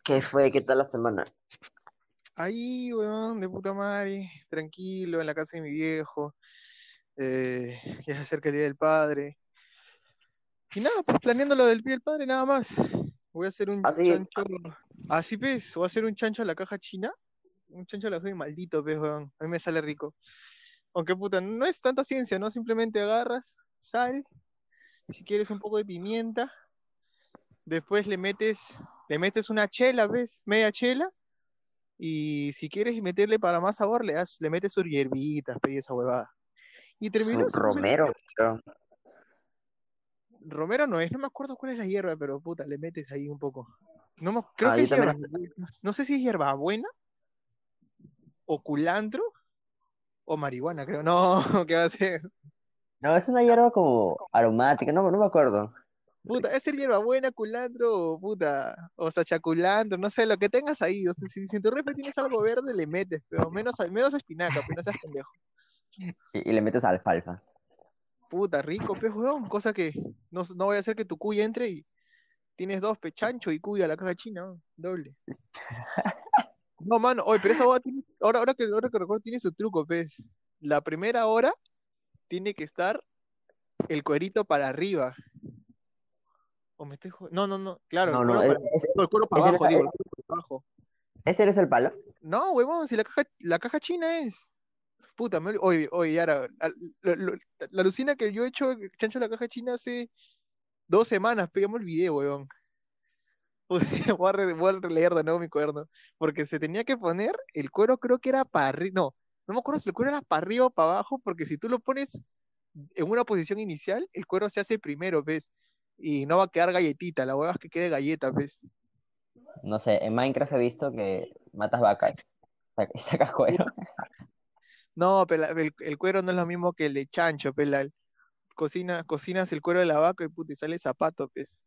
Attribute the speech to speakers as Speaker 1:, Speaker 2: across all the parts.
Speaker 1: ¿Qué fue? ¿Qué tal la semana?
Speaker 2: Ahí, weón, de puta madre, tranquilo, en la casa de mi viejo. Ya se acerca el Día del Padre. Y nada, pues planeando lo del Día del Padre, nada más. Voy a hacer un
Speaker 1: Así,
Speaker 2: chancho. Así pues, voy a hacer un chancho a la caja china. Un chancho a la caja maldito, pues, weón. A mí me sale rico. Aunque puta, no es tanta ciencia, ¿no? Simplemente agarras sal, si quieres un poco de pimienta, después le metes una chela, ¿ves? Media chela. Y si quieres meterle para más sabor, le metes sus hierbitas, pe, y esa huevada. Y terminó simplemente.
Speaker 1: Romero, creo.
Speaker 2: Romero no es, no me acuerdo cuál es la hierba, pero puta, le metes ahí un poco. No creo
Speaker 1: Ah,
Speaker 2: que
Speaker 1: yo
Speaker 2: es
Speaker 1: también.
Speaker 2: hierba. No sé si es hierbabuena o culantro o marihuana, creo. No, ¿qué va a ser?
Speaker 1: No, es una hierba como aromática, no, no me acuerdo.
Speaker 2: Puta, es el hierbabuena, culantro, o puta, o sachaculantro, no sé, lo que tengas ahí. O sea, si en tu refri tienes algo verde, le metes, pero menos espinaca, pero no seas pendejo.
Speaker 1: Y le metes alfalfa.
Speaker 2: Puta, rico, pues, weón. Cosa que no voy a hacer que tu cuy entre y tienes dos pechancho y cuy a la caja china, weón, doble. No, mano, oye, pero esa boda tiene, ahora que recuerdo, tiene su truco, pues. La primera hora tiene que estar el cuerito para arriba. O me estoy no, no, no, claro, el
Speaker 1: No, no,
Speaker 2: cuero para, no, el cuero para
Speaker 1: ese, no es
Speaker 2: abajo, digo, el cuero para abajo.
Speaker 1: ese no es el palo.
Speaker 2: No, huevón, si la caja china es. Puta, oye, oye, Yara, la alucina que yo he hecho chancho la caja china hace 2 semanas, pegamos el video, huevón. Voy a releer de nuevo mi cuaderno, porque se tenía que poner el cuero, creo que era para arriba, no me acuerdo si el cuero era para arriba o para abajo, porque si tú lo pones en una posición inicial, el cuero se hace primero, ¿ves? Y no va a quedar galletita, la hueva es que quede galleta, ¿ves?
Speaker 1: No sé, en Minecraft he visto que matas vacas y sacas cuero.
Speaker 2: Puta. No, pero el cuero no es lo mismo que el de chancho, pela. Cocinas el cuero de la vaca y puta, y sale zapato, ¿ves?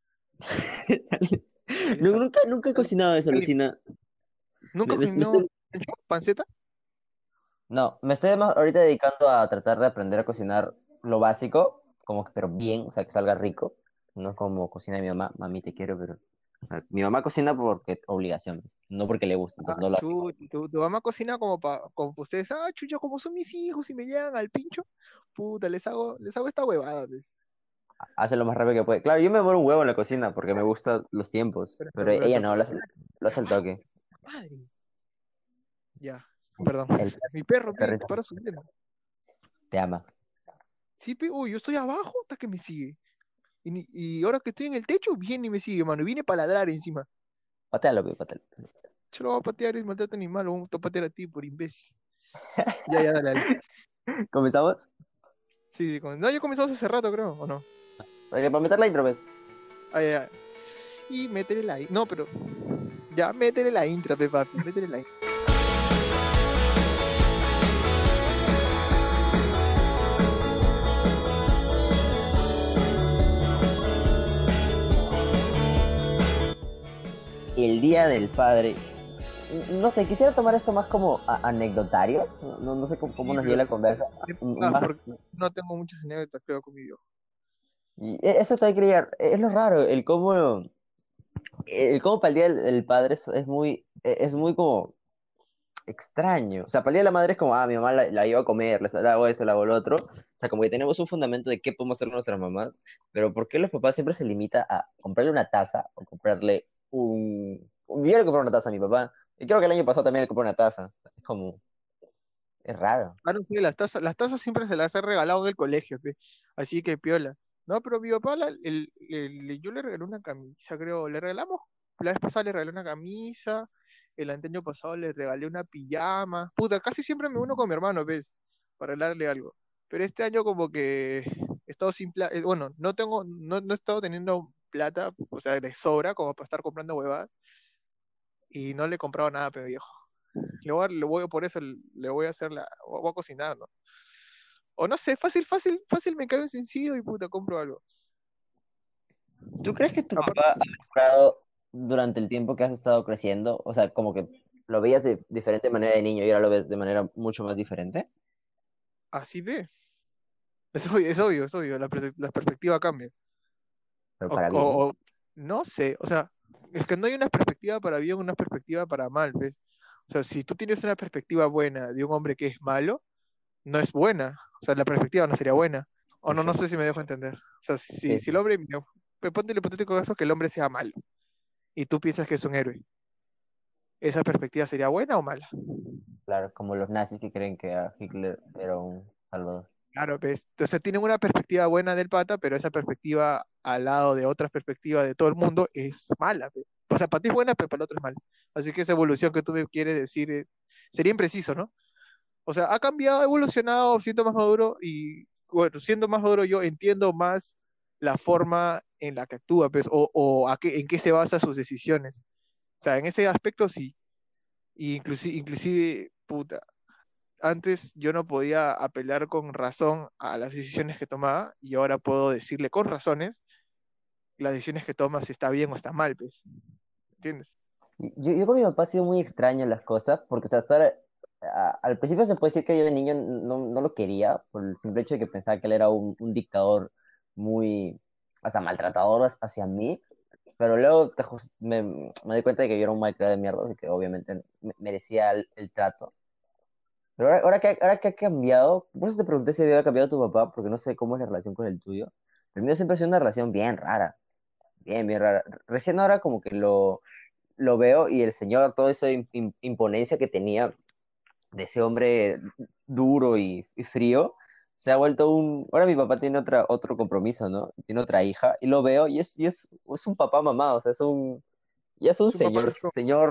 Speaker 2: Sale
Speaker 1: No,
Speaker 2: zapato.
Speaker 1: nunca he cocinado eso, Lucina.
Speaker 2: ¿Nunca
Speaker 1: Me
Speaker 2: cocinó
Speaker 1: estoy,
Speaker 2: chancho? ¿Panceta?
Speaker 1: no, me estoy más ahorita dedicando a tratar de aprender a cocinar lo básico, como que, pero bien, o sea, que salga rico. No como cocina mi mamá, mami te quiero, pero o sea, mi mamá cocina porque obligación, pues, no porque le gusta,
Speaker 2: Ah,
Speaker 1: entonces no lo hace.
Speaker 2: tu mamá cocina como pa ustedes, chucha, como son mis hijos y me llegan al pincho, puta, les hago esta huevada, pues.
Speaker 1: Hace lo más rápido que puede. Claro, yo me muero un huevo en la cocina porque me gustan los tiempos, pero
Speaker 2: Pero
Speaker 1: ella
Speaker 2: tu
Speaker 1: no, lo hace al toque.
Speaker 2: madre. Ya, perdón.
Speaker 1: El,
Speaker 2: Mi perro,
Speaker 1: el
Speaker 2: pe,
Speaker 1: perrito
Speaker 2: para subiendo.
Speaker 1: te ama.
Speaker 2: Sí, pe, uy, yo estoy abajo hasta que me sigue. Y ahora que estoy en el techo, viene y me sigue, mano, y viene para ladrar encima.
Speaker 1: Patealo, pe, patealo.
Speaker 2: Yo lo voy a patear, es maltrato animal, lo voy a patear a ti por imbécil. Ya, ya, dale, dale.
Speaker 1: ¿Comenzamos?
Speaker 2: Sí, sí, no, yo comenzamos hace rato, creo, ¿o no?
Speaker 1: Oye, para meter la intro, pues.
Speaker 2: Ah, ya, ya. Y métele la. No, pero. Ya, métele la intro, pe, papi, métele la intro.
Speaker 1: El Día del Padre. No sé, quisiera tomar esto más como anecdotarios. No sé cómo
Speaker 2: Sí,
Speaker 1: nos lleva
Speaker 2: pero.
Speaker 1: la conversa. Más,
Speaker 2: Porque no tengo muchas anécdotas, creo, con mi viejo.
Speaker 1: y eso también quería. Es lo raro, el cómo para el Día del Padre es muy como extraño. O sea, para el Día de la Madre es como, mi mamá la iba a comer, le hago eso, le hago lo otro. O sea, como que tenemos un fundamento de qué podemos hacer con nuestras mamás, pero ¿por qué los papás siempre se limita a comprarle una taza o comprarle Yo le compré una taza a mi papá, y creo que el año pasado también le compré una taza. Es como, es raro.
Speaker 2: Ah, no, sí, las tazas siempre se las he regalado en el colegio, pe. Así que piola. No, pero mi papá, yo le regalé una camisa, creo. Le regalamos, la vez pasada le regalé una camisa, el año pasado le regalé una pijama. Puta, casi siempre me uno con mi hermano, ¿ves? Para regalarle algo. Pero este año como que he estado sin plata, bueno, no he estado teniendo plata, o sea, de sobra, como para estar comprando huevadas, y no le he comprado nada, pero viejo. Por eso le voy a hacer voy a cocinar, ¿no? O no sé, fácil, fácil, fácil me cae un sencillo y puta, compro algo.
Speaker 1: ¿Tú crees que tu
Speaker 2: Aparte,
Speaker 1: papá ha mejorado durante el tiempo que has estado creciendo? O sea, como que lo veías de diferente manera de niño y ahora lo ves de manera mucho más diferente.
Speaker 2: así ve. Es obvio, es obvio, la perspectiva cambia.
Speaker 1: Pero
Speaker 2: O,
Speaker 1: para bien.
Speaker 2: o- o- no sé, o sea, es que no hay una perspectiva para bien, una perspectiva para mal, ¿ves? O sea, si tú tienes una perspectiva buena de un hombre que es malo, no es buena. O sea, la perspectiva no sería buena. O
Speaker 1: Sí,
Speaker 2: no, no
Speaker 1: sí,
Speaker 2: sé si me dejo entender. O sea,
Speaker 1: sí,
Speaker 2: si el
Speaker 1: sí.
Speaker 2: hombre, mira, ponte el hipotético caso que el hombre sea malo y tú piensas que es un héroe, ¿esa perspectiva sería buena o mala?
Speaker 1: Claro, como los nazis que creen que Hitler era un salvador.
Speaker 2: Claro, pues, entonces tienen una perspectiva buena del pata, pero esa perspectiva al lado de otras perspectivas de todo el mundo es mala, pues. O sea, para ti es buena, pero para el otro es mala. Así que esa evolución que tú me quieres decir sería impreciso, ¿no? O sea, ha cambiado, ha evolucionado, siento más maduro y, bueno, siendo más maduro yo entiendo más la forma en la que actúa, pues, en qué se basa sus decisiones. O sea, en ese aspecto sí. Y inclusive, puta, antes yo no podía apelar con razón a las decisiones que tomaba y ahora puedo decirle con razones las decisiones que toma si está bien o está mal, pues. ¿Entiendes?
Speaker 1: Yo con mi papá ha sido muy extraño las cosas, porque o sea, al principio se puede decir que yo de niño no lo quería, por el simple hecho de que pensaba que él era un dictador muy, hasta maltratador hacia mí, pero luego me di cuenta de que yo era un malcriado de mierda, y que obviamente merecía el trato. Pero ahora que ha cambiado, por eso te pregunté si había cambiado tu papá, porque no sé cómo es la relación con el tuyo. El mío siempre ha sido una relación bien rara, bien rara. Recién ahora como que lo veo y el señor, toda esa imponencia que tenía de ese hombre duro y frío, se ha vuelto un... Ahora mi papá tiene otro compromiso, ¿no? Tiene otra hija y lo veo es un papá mamá, o sea, ya es un
Speaker 2: Su papá
Speaker 1: señor,
Speaker 2: es como,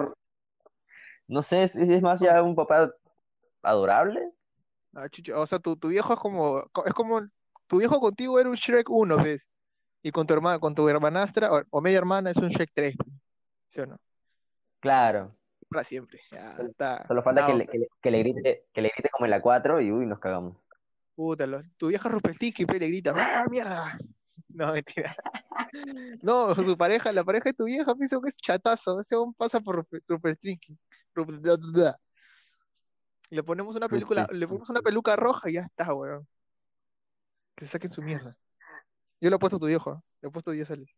Speaker 1: no sé, es más ya un papá adorable.
Speaker 2: ah, chucha, o sea, tu viejo es como, tu viejo contigo era un Shrek uno, ¿ves? Y con tu hermana, con tu hermanastra o media hermana es un Shrek 3, ¿sí o no?
Speaker 1: Claro,
Speaker 2: Para siempre. Ya
Speaker 1: solo,
Speaker 2: está.
Speaker 1: solo falta
Speaker 2: Está,
Speaker 1: que le grite como en la 4 y uy, nos cagamos.
Speaker 2: puta, tu vieja Rumpelstiltskin y le grita, ¡ah, mierda! No, mentira. No, su pareja, la pareja de tu vieja piensa que es chatazo. Ese hombre pasa por Rumpelstiltskin. Le ponemos una peluca roja y ya está, weón. Que se saquen su mierda. Yo le he puesto a tu viejo, ¿eh? Le he puesto 10 al.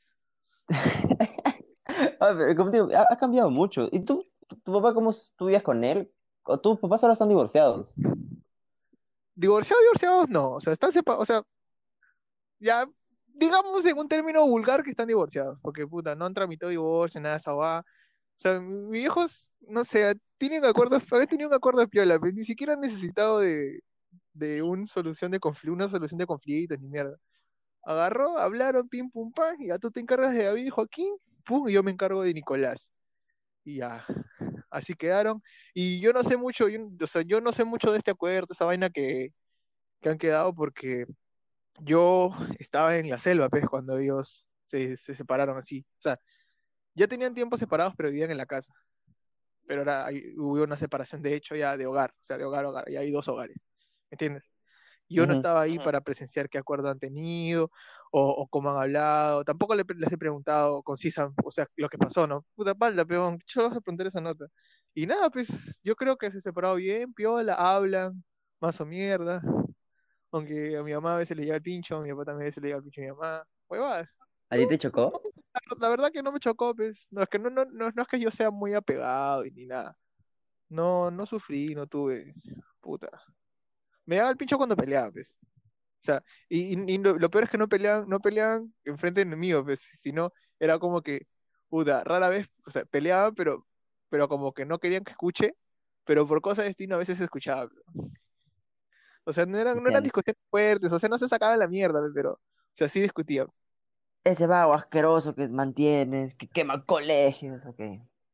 Speaker 1: Pero como te digo, ha cambiado mucho. ¿Y tu papá, cómo tú vivías con él? ¿O tus papás ahora están divorciados?
Speaker 2: Divorciados no. O sea, están separados. O sea, ya, digamos en un término vulgar que están divorciados. Porque, puta, no han tramitado divorcio, nada de esa va. O sea, mis viejos, no sé, tienen acuerdos, habían tenido un acuerdo de piola, pero ni siquiera han necesitado de una solución de conflictos, ni mierda. Agarró, hablaron, pim, pum, pam, y ya tú te encargas de David y Joaquín, pum, y yo me encargo de Nicolás. Y ya, así quedaron. Y yo no sé mucho, o sea, yo no sé mucho de este acuerdo, esa vaina que han quedado, porque yo estaba en la selva, pues, cuando ellos se separaron así. O sea, ya tenían tiempo separados, pero vivían en la casa. Pero ahora hubo una separación de hecho ya de hogar, o sea, de hogar a hogar, ya hay dos hogares, ¿me entiendes? Yo no
Speaker 1: Ujú.
Speaker 2: estaba ahí para presenciar qué acuerdo han tenido o cómo han hablado, tampoco les he preguntado concisan, o sea, lo que pasó, ¿no? Puta palda, peón, yo vas a preguntar esa nota. Y nada, pues yo creo que se separado bien, piola, hablan, más o mierda, aunque a mi mamá a veces le llega el pincho, a mi papá también a veces le llega el pincho a mi mamá, huevadas.
Speaker 1: ¿A ti te chocó?
Speaker 2: La verdad que no me chocó, pues, no es que no es que yo sea muy apegado y ni nada. No, no sufrí, no tuve. Puta. Me daba el pincho cuando peleaba, pues. O sea, y lo peor es que no peleaban enfrente de mí, pues, sino era como que, puta, rara vez, o sea, peleaban, pero como que no querían que escuche, pero por cosas de destino a veces se escuchaba, pues. O sea, no eran
Speaker 1: Entiendo.
Speaker 2: discusiones fuertes, o sea, no se sacaban la mierda, pues, pero, o sea, sí discutían.
Speaker 1: Ese vago asqueroso que mantienes, que quema colegios, ok.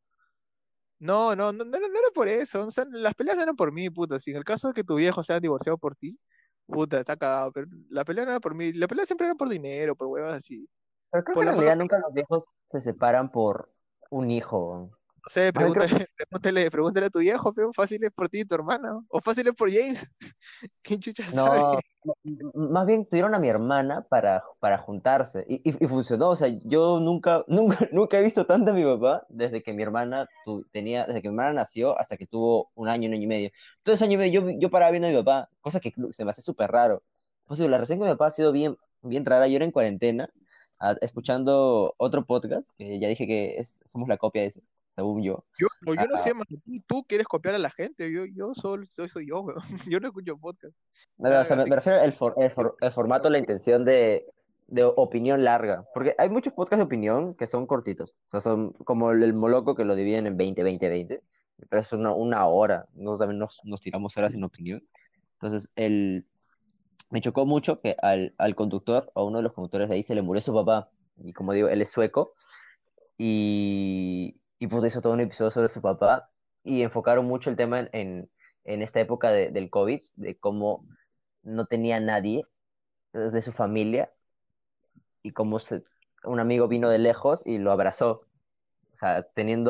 Speaker 2: No era por eso, o sea, las peleas no eran por mí, puta, si en el caso de que tu viejo se haya divorciado por ti, puta, está cagado, pero la pelea no era por mí, la pelea siempre era por dinero, por huevas así.
Speaker 1: Pero creo que
Speaker 2: Por
Speaker 1: en
Speaker 2: la mano,
Speaker 1: realidad nunca los viejos se separan por un hijo.
Speaker 2: no sé,
Speaker 1: Más bien creo,
Speaker 2: pregúntale a tu viejo, pero fácil es por ti y tu hermana, o fácil es por James, ¿quién chucha sabe?
Speaker 1: no, más bien tuvieron a mi hermana para juntarse y funcionó. O sea, yo nunca he visto tanto a mi papá desde que mi hermana nació hasta que tuvo un año y medio. Todo ese año y medio yo paraba viendo a mi papá, cosa que se me hace súper raro. Pues la relación con mi papá ha sido bien rara. Yo era en cuarentena escuchando otro podcast, que ya dije que somos la copia de ese, según yo.
Speaker 2: Yo no
Speaker 1: Ah,
Speaker 2: sé, man, tú quieres copiar a la gente, yo soy yo, weón. Yo no escucho podcast.
Speaker 1: o sea,
Speaker 2: Así
Speaker 1: me
Speaker 2: que,
Speaker 1: refiero el formato, la intención de opinión larga. Porque hay muchos podcasts de opinión que son cortitos. O sea, son como el Moloco que lo dividen en 20 20 20. Pero es una hora. Nosotros también nos tiramos horas en opinión. Entonces, me chocó mucho que al conductor, a uno de los conductores de ahí, se le murió su papá. Y como digo, él es sueco. Y pues hizo todo un episodio sobre su papá. Y enfocaron mucho el tema en esta época del COVID, de cómo no tenía nadie de su familia y cómo un amigo vino de lejos y lo abrazó. O sea,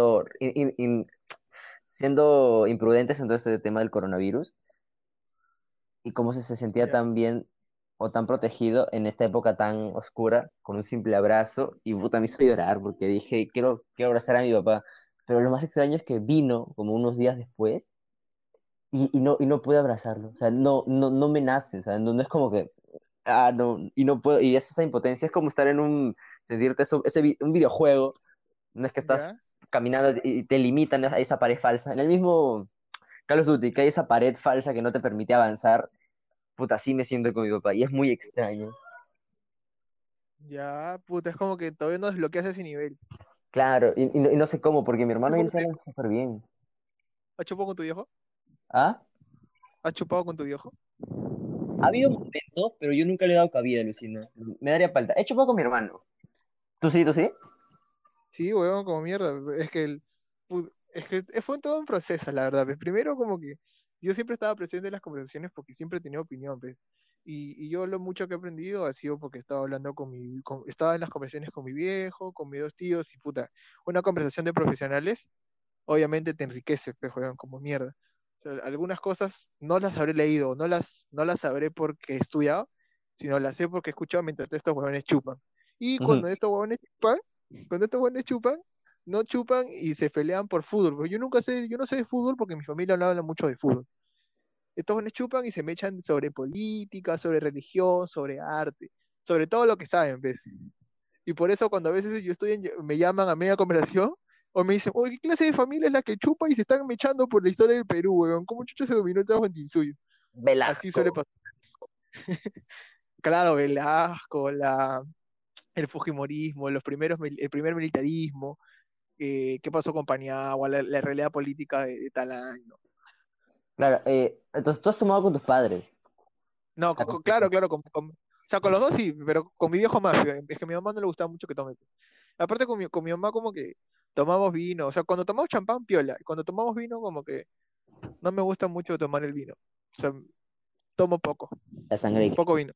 Speaker 1: siendo imprudentes en todo este tema del coronavirus y cómo se sentía
Speaker 2: ya,
Speaker 1: tan bien o tan protegido en esta época tan oscura con un simple abrazo. Y puta, me hizo llorar porque dije, quiero abrazar a mi papá. Pero lo más extraño es que vino como unos días después y no pude abrazarlo. O sea, no me nace. O sea, no es como que no, y no puedo, y es esa impotencia, es como estar sentirte un videojuego, no es que estás
Speaker 2: ya,
Speaker 1: caminando y te limitan a esa pared falsa. En el mismo Call of Duty, que hay esa pared falsa que no te permite avanzar, puta, así me siento con mi papá, y es muy extraño.
Speaker 2: ya, puta, es como que todavía no desbloqueas ese nivel.
Speaker 1: Claro, y no sé cómo, porque mi
Speaker 2: ¿Has
Speaker 1: hermano y
Speaker 2: chupado
Speaker 1: él
Speaker 2: con
Speaker 1: se
Speaker 2: tu
Speaker 1: hablan
Speaker 2: viejo?
Speaker 1: súper bien.
Speaker 2: ¿Has chupado con tu viejo?
Speaker 1: ¿Ah?
Speaker 2: ¿Has chupado con tu viejo?
Speaker 1: Ha habido momentos, pero yo nunca le he dado cabida, Lucina. Me daría falta. He hecho poco con mi hermano. ¿Tú sí, tú sí?
Speaker 2: Sí, weón, como mierda. Es que fue todo un proceso, la verdad. Pues. Primero, como que yo siempre estaba presente en las conversaciones porque siempre tenía opinión, pues. Y yo lo mucho que he aprendido ha sido porque estaba hablando estaba en las conversaciones con mi viejo, con mis dos tíos, y puta, una conversación de profesionales, obviamente te enriquece, pues, weón, como mierda. O sea, algunas cosas no las habré leído, no las sabré porque he estudiado, sino las sé porque he escuchado mientras estos huevones chupan. Y
Speaker 1: Ujú.
Speaker 2: cuando estos huevones chupan, no chupan y se pelean por fútbol. Porque yo no sé de fútbol porque mi familia no habla mucho de fútbol. Estos huevones chupan y se me echan sobre política, sobre religión, sobre arte, sobre todo lo que saben, ¿ves? Y por eso cuando a veces me llaman a media conversación, o me dicen, oye, ¿qué clase de familia es la que chupa y se están mechando por la historia del Perú, weón? ¿Cómo chucha se dominó el trabajo en Tinsuyo? Así suele
Speaker 1: Velasco.
Speaker 2: pasar. Claro, Velasco, el Fujimorismo, el primer militarismo, qué pasó con Paniagua, la realidad política de tal año.
Speaker 1: Claro, entonces tú has tomado con tus padres. O
Speaker 2: No,
Speaker 1: sea,
Speaker 2: claro, claro, o sea, con los dos sí, pero con mi viejo más. Es que a mi mamá no le gustaba mucho que tome. Aparte con mi mamá como que tomamos vino, o sea, cuando tomamos champán, piola, y cuando tomamos vino como que no me gusta mucho tomar el vino. O sea, tomo poco,
Speaker 1: la sangre.
Speaker 2: poco vino,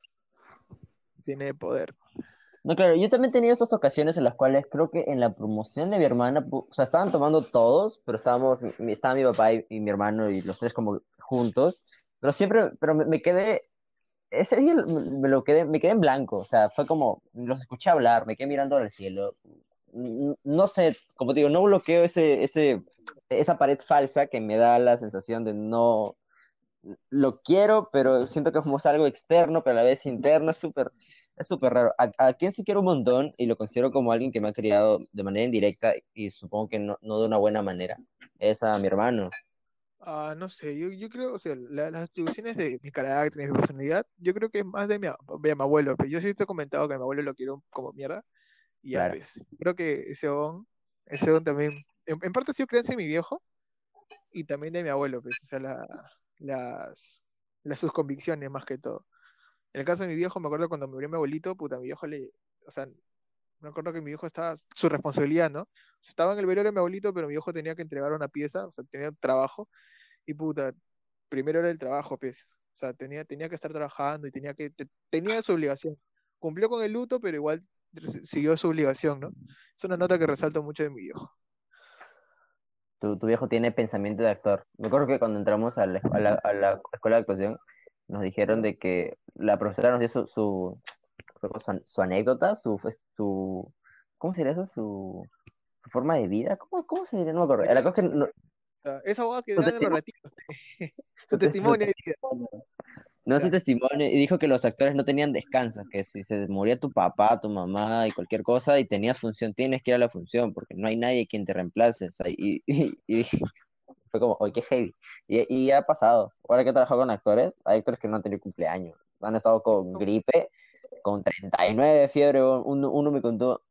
Speaker 2: tiene poder.
Speaker 1: No, claro, yo también he tenido esas ocasiones en las cuales creo que en la promoción de mi hermana, o sea, estaban tomando todos, pero estaba mi papá y mi hermano y los tres como juntos, pero siempre, pero me quedé, ese día me quedé en blanco, o sea, fue como, los escuché hablar, me quedé mirando al cielo, no sé, como te digo, no bloqueo esa pared falsa que me da la sensación de no, lo quiero, pero siento que es como es algo externo, pero a la vez interno, es súper raro. A quien sí quiero un montón y lo considero como alguien que me ha criado de manera indirecta y supongo que no de una buena manera, es a mi hermano.
Speaker 2: Ah, no sé, yo creo, o sea, las atribuciones de mi carácter, de mi personalidad, yo creo que es más de mi abuelo, pero yo sí te he comentado que a mi abuelo lo quiero como mierda, y ya,
Speaker 1: Claro.
Speaker 2: pues, creo que ese don también, en parte ha sido creencia de mi viejo, y también de mi abuelo, pues, o sea, las, sus convicciones más que todo. En el caso de mi viejo, me acuerdo cuando murió mi abuelito, puta, mi viejo o sea, me acuerdo que mi viejo estaba, su responsabilidad, ¿no? O sea, estaba en el velorio de mi abuelito, pero mi viejo tenía que entregar una pieza, o sea, tenía trabajo, y puta, primero era el trabajo, pues. O sea, tenía que estar trabajando y tenía su obligación. Cumplió con el luto, pero igual siguió su obligación, ¿no? Es una nota que resalto mucho de mi viejo.
Speaker 1: Tu viejo tiene pensamiento de actor. Me acuerdo que cuando entramos a la escuela de actuación, nos dijeron
Speaker 2: ¿Ya?
Speaker 1: de que la profesora nos dio su anécdota, ¿cómo sería eso? Su forma de vida. ¿Cómo se diría? No me acuerdo. La cosa es que
Speaker 2: Esa boda que
Speaker 1: su
Speaker 2: dan en los
Speaker 1: testimonio,
Speaker 2: ratitos, su
Speaker 1: su
Speaker 2: testimonio de vida.
Speaker 1: testimonio. no hace
Speaker 2: Ya.
Speaker 1: testimonio y dijo que los actores no tenían descanso, que si se moría tu papá, tu mamá y cualquier cosa y tenías función, tienes que ir a la función porque no hay nadie quien te reemplace. O sea, y fue como, oye, qué heavy. Y ha pasado. Ahora que he trabajado con actores, hay actores que no han tenido cumpleaños. Han estado con gripe, con 39 de fiebre. Uno me contó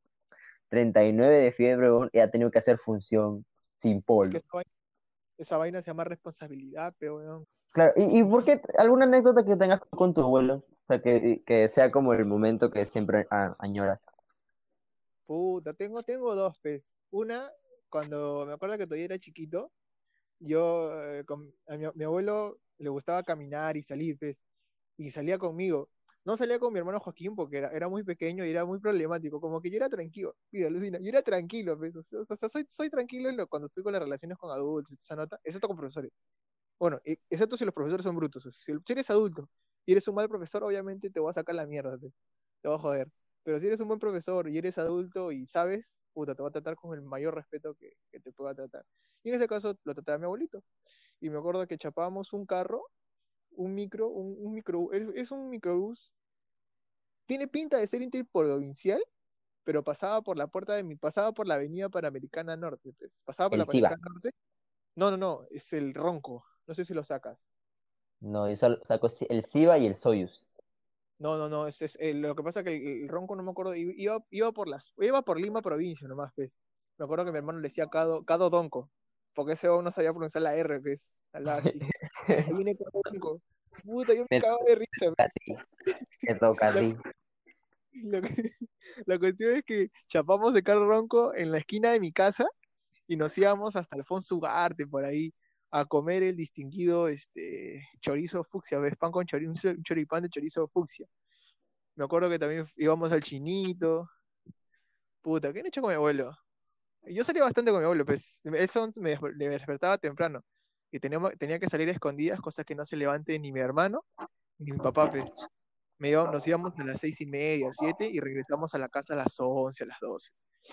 Speaker 1: 39 de fiebre y ha tenido que hacer función sin
Speaker 2: Es que
Speaker 1: polvo.
Speaker 2: esa vaina se llama responsabilidad, pero weón.
Speaker 1: Claro, ¿y por qué alguna anécdota que tengas con tu abuelo? O sea, que sea como el momento que siempre añoras.
Speaker 2: Puta, tengo dos, pues. Una, cuando me acuerdo que todavía era chiquito, yo a mi abuelo le gustaba caminar y salir, pues, y salía conmigo. No salía con mi hermano Joaquín porque era muy pequeño y era muy problemático, como que yo era tranquilo, mira, alucina, yo era tranquilo, pues, o sea, soy tranquilo cuando estoy con las relaciones con adultos, esa nota, excepto con profesores. Bueno, excepto si los profesores son brutos, o sea, si eres adulto y eres un mal profesor, obviamente te voy a sacar la mierda, pues, te voy a joder. Pero si eres un buen profesor y eres adulto y sabes, puta, te va a tratar con el mayor respeto que te pueda tratar. Y en ese caso lo trataba a mi abuelito. Y me acuerdo que chapábamos un carro, un micro, es un microbús. Tiene pinta de ser interprovincial, pero pasaba por la avenida Panamericana Norte, pues. Pasaba por
Speaker 1: El
Speaker 2: la
Speaker 1: SIVA.
Speaker 2: Panamericana Norte. No, no, no, es el Ronco. No sé si lo sacas.
Speaker 1: No, yo solo saco el SIVA y el Soyuz.
Speaker 2: No, no, no, lo que pasa que el Ronco no me acuerdo, iba por Lima provincia nomás, pues. Me acuerdo que mi hermano le decía Cado Donco, porque ese no sabía pronunciar la R, pues. Hablaba así. Ahí viene Cado Donco. Puta, yo me
Speaker 1: Me
Speaker 2: cagaba de risa,
Speaker 1: toca a
Speaker 2: pues.
Speaker 1: ti, me toca a
Speaker 2: La,
Speaker 1: ti.
Speaker 2: la- la cuestión es que chapamos de carro Ronco en la esquina de mi casa y nos íbamos hasta Alfonso Ugarte, por ahí, a comer el distinguido chorizo fucsia, ¿ves? Pan con chorizo, un choripán de chorizo fucsia. Me acuerdo que también íbamos al Chinito. Puta, ¿qué han hecho con mi abuelo? Yo salía bastante con mi abuelo, pues eso me despertaba temprano. Y tenía que salir a escondidas, cosas que no se levante ni mi hermano ni mi papá, pues. Nos íbamos a las 6:30, 7 y regresamos a la casa a las 11, a las 12.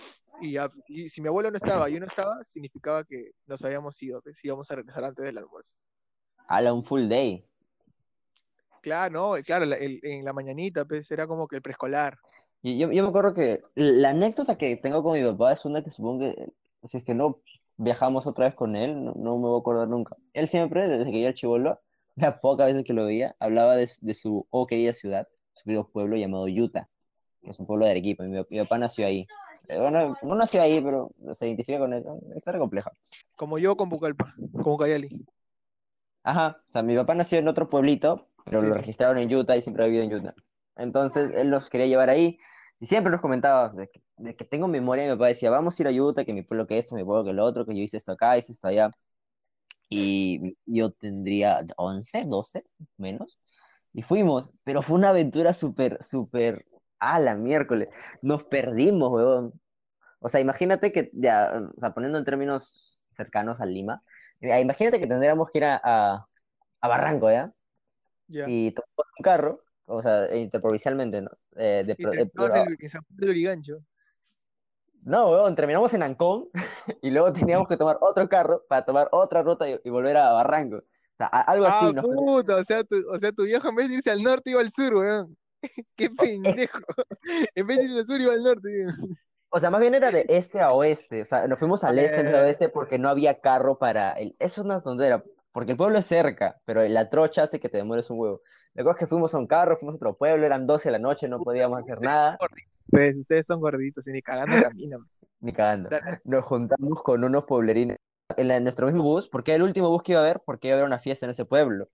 Speaker 2: Y si mi abuelo no estaba, yo no estaba, significaba que nos habíamos ido, pues íbamos a regresar antes del almuerzo.
Speaker 1: Hala, un full day.
Speaker 2: Claro, no, claro, en la mañanita, pues era como que el preescolar.
Speaker 1: Yo me acuerdo que la anécdota que tengo con mi papá es una que supongo que si es que no viajamos otra vez con él, no me voy a acordar nunca. Él siempre, desde que yo era chibolo, las pocas veces que lo veía, hablaba de su querida ciudad, su querido pueblo llamado Utah, que es un pueblo de Arequipa. Mi papá nació ahí. Bueno, no nació ahí, pero se identifica con él. Está compleja.
Speaker 2: Como yo con Pucallpa, como Cayali.
Speaker 1: Ajá, o sea, mi papá nació en otro pueblito, pero
Speaker 2: Sí,
Speaker 1: lo
Speaker 2: sí.
Speaker 1: registraron en Utah y siempre ha vivido en Utah. Entonces, él los quería llevar ahí y siempre nos comentaba de que tengo memoria. Y mi papá decía, vamos a ir a Utah, que mi pueblo que esto, mi pueblo que lo otro, que yo hice esto acá, hice esto allá. Y yo tendría 11 12 menos. Y fuimos, pero fue una aventura súper, a la miércoles. Nos perdimos, weón. O sea, imagínate que, ya, o sea, poniendo en términos cercanos a Lima, imagínate que tendríamos que ir a Barranco, ¿ya?
Speaker 2: Ya.
Speaker 1: Y tomamos un carro, o sea, interprovincialmente, ¿no?
Speaker 2: Y terminabas en San Juan de Lurigancho.
Speaker 1: No, weón, terminamos en Ancón y luego teníamos que tomar otro carro para tomar otra ruta y volver a Barranco. O sea, algo
Speaker 2: Ah,
Speaker 1: así nos pasó.
Speaker 2: puta, o sea, tu viejo en vez de irse al norte iba al sur, weón. Qué
Speaker 1: Es-
Speaker 2: pendejo. En vez de irse al sur iba al norte, weón.
Speaker 1: o sea, más bien era de este a oeste. O sea, nos fuimos al este en vez de
Speaker 2: Eh,
Speaker 1: oeste porque no había carro para el. Eso es una tontera, porque el pueblo es cerca, pero la trocha hace que te demores un huevo. La cosa es que fuimos a un carro, fuimos a otro pueblo, eran 12 de la noche, no
Speaker 2: puta,
Speaker 1: podíamos hacer nada.
Speaker 2: pues ustedes son gorditos y ni cagando caminan.
Speaker 1: Ni cagando.
Speaker 2: Dale.
Speaker 1: Nos juntamos con unos pueblerines en nuestro mismo bus, porque era el último bus que iba a haber, porque iba a haber una fiesta en ese pueblo.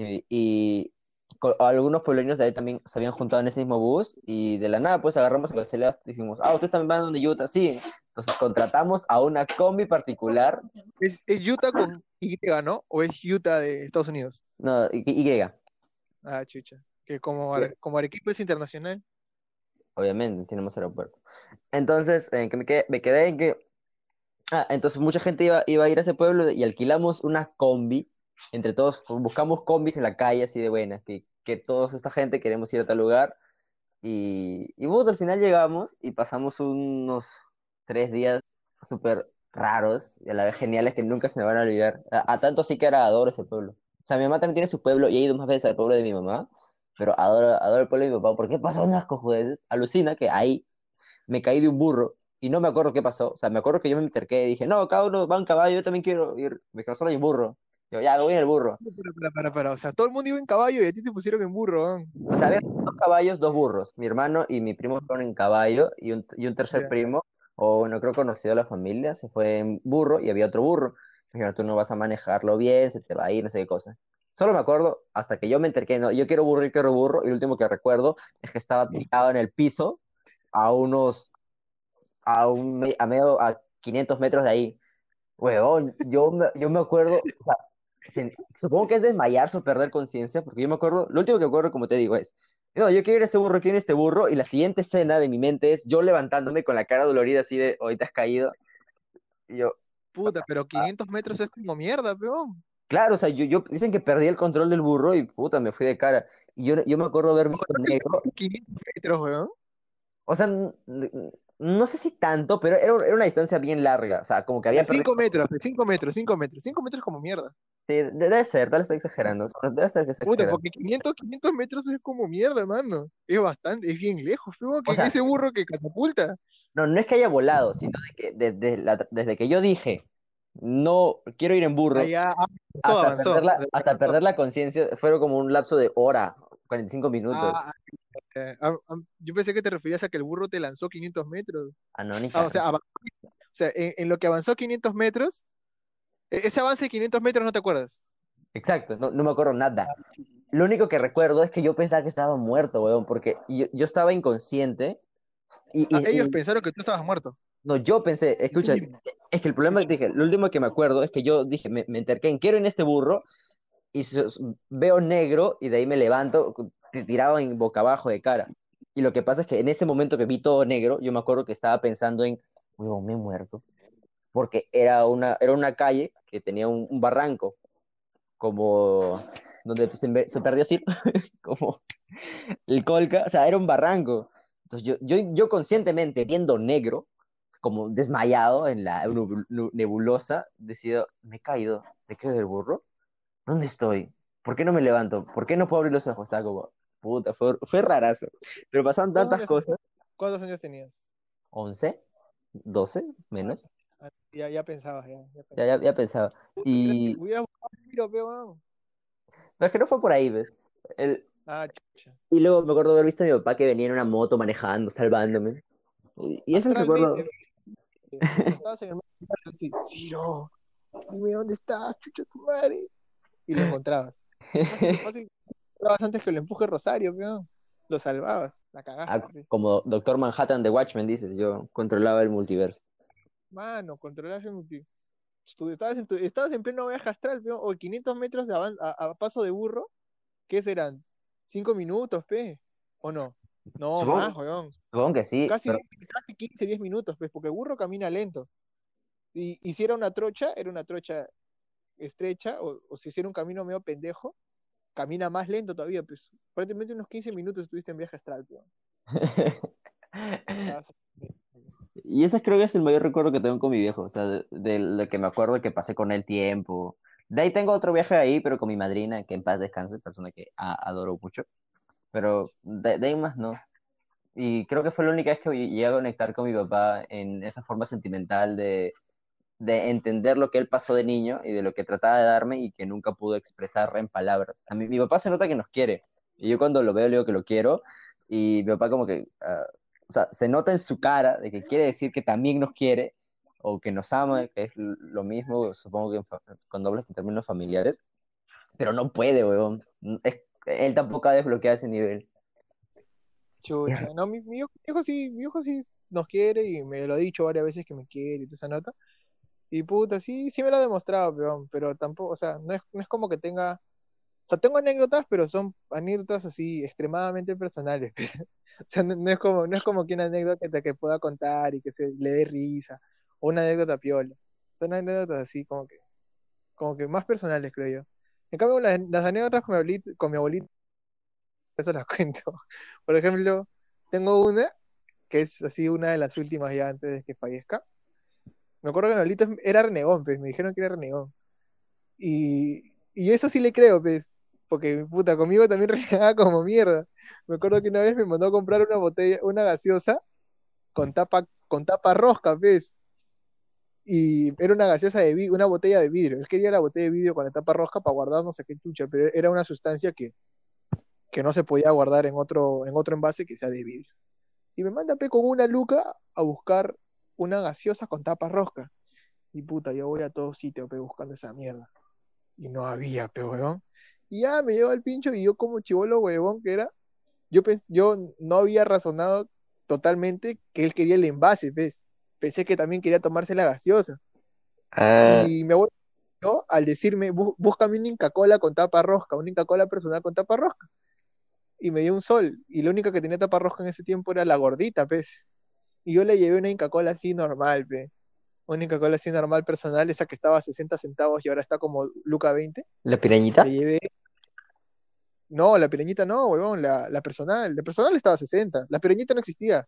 Speaker 1: Algunos pueblerinos de ahí también se habían juntado en ese mismo bus, y de la nada, pues agarramos a los y dijimos, ¿ustedes también van donde Utah? Sí. Entonces contratamos a una combi particular,
Speaker 2: Es Utah con Y, ¿no? ¿O es Utah de Estados Unidos?
Speaker 1: no, Y,
Speaker 2: Ah, chucha. Que como,
Speaker 1: que
Speaker 2: como Arequipa es internacional.
Speaker 1: obviamente tenemos aeropuerto. Entonces, que me quedé en que entonces mucha gente iba a ir a ese pueblo y alquilamos una combi. Entre todos buscamos combis en la calle así de buenas, que toda esta gente queremos ir a tal lugar. Y bueno, al final llegamos y pasamos unos 3 días súper raros y a la vez geniales que nunca se me van a olvidar. A tanto así que ahora adoro ese pueblo. sea, mi mamá también tiene su pueblo y he ido más veces al pueblo de mi mamá, pero adoro el pueblo de mi papá. ¿Por qué pasó unas cojudeces? Alucina que ahí me caí de un burro y no me acuerdo qué pasó. O sea, me acuerdo que yo me interqué y dije, no, cada uno va en caballo, yo también quiero ir. Me dijeron, solo hay un burro. Yo, ya, me voy en el burro.
Speaker 2: O sea, todo el mundo iba en caballo y a ti te pusieron en burro, weón.
Speaker 1: O sea, había dos caballos, dos burros. Mi hermano y mi primo fueron en caballo y un tercer
Speaker 2: Ya.
Speaker 1: primo, o no creo conocido de la familia, se fue en burro y había otro burro. Me dijeron, tú no vas a manejarlo bien, se te va a ir, no sé qué cosa. Solo me acuerdo hasta que yo me enterqué, no, yo quiero burro, y lo último que recuerdo es que estaba tirado en el piso a unos, a medio, a 500 metros de ahí. Huevón, yo me acuerdo, o sea, supongo que es desmayarse o perder conciencia, porque yo me acuerdo, lo último que me acuerdo, como te digo, es, no, yo quiero ir a este burro, y la siguiente escena de mi mente es yo levantándome con la cara dolorida así de, hoy te has caído, y yo,
Speaker 2: Puta, pero 500 metros es como mierda, peón.
Speaker 1: claro, o sea, dicen que perdí el control del burro y puta, me fui de cara, y yo me acuerdo haber visto negro,
Speaker 2: 500 metros, weón.
Speaker 1: o sea, no sé si tanto, pero era una distancia bien larga, o sea, como que había perdido,
Speaker 2: 5 metros, 5 metros, 5 metros. 5 metros como mierda.
Speaker 1: sí, debe ser, tal vez estoy exagerando, debe ser que estoy
Speaker 2: Puta,
Speaker 1: exagerando.
Speaker 2: porque 500 metros es como mierda, mano. Es bastante, es bien lejos, peón,
Speaker 1: O
Speaker 2: que
Speaker 1: sea,
Speaker 2: ese burro que catapulta.
Speaker 1: no, no es que haya volado, sino de que desde que yo dije, no quiero ir en burro,
Speaker 2: Allá avanzó, avanzó.
Speaker 1: hasta perder la conciencia, fueron como un lapso de hora, 45 minutos.
Speaker 2: Ah, yo pensé que te referías a que el burro te lanzó 500 metros.
Speaker 1: Ah, no, ni
Speaker 2: Ah, o
Speaker 1: cagando.
Speaker 2: sea, en lo que avanzó 500 metros, ese avance de 500 metros no te acuerdas.
Speaker 1: Exacto, no, no me acuerdo nada. Lo único que recuerdo es que yo pensaba que estaba muerto, weón, porque yo estaba inconsciente
Speaker 2: Ah,
Speaker 1: y,
Speaker 2: ellos
Speaker 1: y-
Speaker 2: pensaron que tú estabas muerto.
Speaker 1: no, yo pensé, escucha, es que el problema que
Speaker 2: Chucha.
Speaker 1: dije, lo último que me acuerdo es que yo dije, me enterqué en quiero en este burro y veo negro y de ahí me levanto tirado en boca abajo de cara. Y lo que pasa es que en ese momento que vi todo negro, yo me acuerdo que estaba pensando en, huevón, me he muerto. Porque era una calle que tenía un barranco, como donde se perdió así, como el Colca, o sea, era un barranco. Entonces yo conscientemente viendo negro, como desmayado en la nebulosa, decido, me he caído, me quedo del burro. ¿Dónde estoy? ¿Por qué no me levanto? ¿Por qué no puedo abrir los ojos? Estaba como, puta, fue rarazo. Pero pasaron
Speaker 2: ¿Cuántos
Speaker 1: tantas
Speaker 2: años,
Speaker 1: cosas.
Speaker 2: cuántos años tenías?
Speaker 1: 11, 12
Speaker 2: Ah,
Speaker 1: menos.
Speaker 2: ya pensabas, ya
Speaker 1: Ya,
Speaker 2: pensabas.
Speaker 1: ya pensaba.
Speaker 2: Que
Speaker 1: Y,
Speaker 2: hubieras buscado el tiro, peón.
Speaker 1: pero es que no fue por ahí, ¿ves?
Speaker 2: Ah, chucha.
Speaker 1: Y luego me acuerdo haber visto a mi papá que venía en una moto manejando, salvándome. Y eso es el recuerdo.
Speaker 2: Astralmente, estabas en el mar y decís, Ciro, dime dónde estás, chucha tu madre. Y lo encontrabas. Fácil, fácil. Lo encontrabas antes que lo empuje Rosario, peón. Lo salvabas, la cagaste, pues.
Speaker 1: Como Doctor Manhattan de Watchmen, dices, yo controlaba el multiverso.
Speaker 2: Mano, controlar tú estabas en pleno viaje astral, peón, o 500 metros a paso de burro. ¿Qué serán? ¿5 minutos, pe? ¿O no? No, más,
Speaker 1: Supongo,
Speaker 2: weón.
Speaker 1: supongo que sí,
Speaker 2: Casi,
Speaker 1: pero
Speaker 2: casi 15, 10 minutos, pues, porque el burro camina lento. Y si era una trocha estrecha, o si hiciera un camino medio pendejo, camina más lento todavía, pues. Prácticamente unos 15 minutos estuviste en viaje astral, weón. Estabas-
Speaker 1: Y ese creo que es el mayor recuerdo que tengo con mi viejo, o sea, de lo que me acuerdo que pasé con él tiempo. De ahí tengo otro viaje ahí, pero con mi madrina, que en paz descanse, persona que adoro mucho. Pero de ahí más no. Y creo que fue la única vez que llegué a conectar con mi papá en esa forma sentimental de entender lo que él pasó de niño y de lo que trataba de darme y que nunca pudo expresar en palabras. A mí, mi papá se nota que nos quiere. Y yo cuando lo veo le digo que lo quiero y mi papá como que, o sea, se nota en su cara de que quiere decir que también nos quiere o que nos ama, que es lo mismo, supongo que cuando hablas en términos familiares, pero no puede, weón. Él tampoco ha desbloqueado ese nivel.
Speaker 2: Chucha. No, mi hijo sí nos quiere y me lo ha dicho varias veces que me quiere y toda esa nota. Y puta, sí, sí me lo ha demostrado, pero tampoco, o sea, no es como que tenga. O sea, tengo anécdotas, pero son anécdotas así extremadamente personales. O sea, no es como que una anécdota que pueda contar y que se le dé risa, o una anécdota piola. Son anécdotas así como que más personales, creo yo. En cambio, las anécdotas con mi abuelito, eso las cuento. Por ejemplo, tengo una que es así una de las últimas ya antes de que fallezca. Me acuerdo que mi abuelito era renegón, pues me dijeron que era renegón. Y eso sí le creo, pues, porque puta, conmigo también renegaba como mierda. Me acuerdo que una vez me mandó a comprar una botella, una gaseosa con tapa rosca, pues. Y era una gaseosa una botella de vidrio. Él quería la botella de vidrio con la tapa rosca para guardar no sé qué chucha, pero era una sustancia que no se podía guardar en otro envase que sea de vidrio. Y me manda pe con una luca a buscar una gaseosa con tapa rosca. Y puta, yo voy a todos sitios pe buscando esa mierda. Y no había, pe huevón. Y ya me lleva el pincho y yo como chivolo huevón que era, yo no había razonado totalmente que él quería el envase, ¿ves? Pensé que también quería tomarse la gaseosa.
Speaker 1: Ah,
Speaker 2: Y me voy yo al decirme, Búscame una Inca Cola con tapa rosca, una Inca Cola personal con tapa rosca". Y me dio un sol. Y la única que tenía tapa rosca en ese tiempo era la gordita, pues. Y yo le llevé una Inca Cola así normal, pe. Una Inca Cola así normal personal, esa que estaba a 60 centavos y ahora está como Luca 20.
Speaker 1: ¿la
Speaker 2: Le
Speaker 1: pirañita?
Speaker 2: llevé, no, la pequeñita no, huevón, la personal estaba a 60, la pequeñita no existía.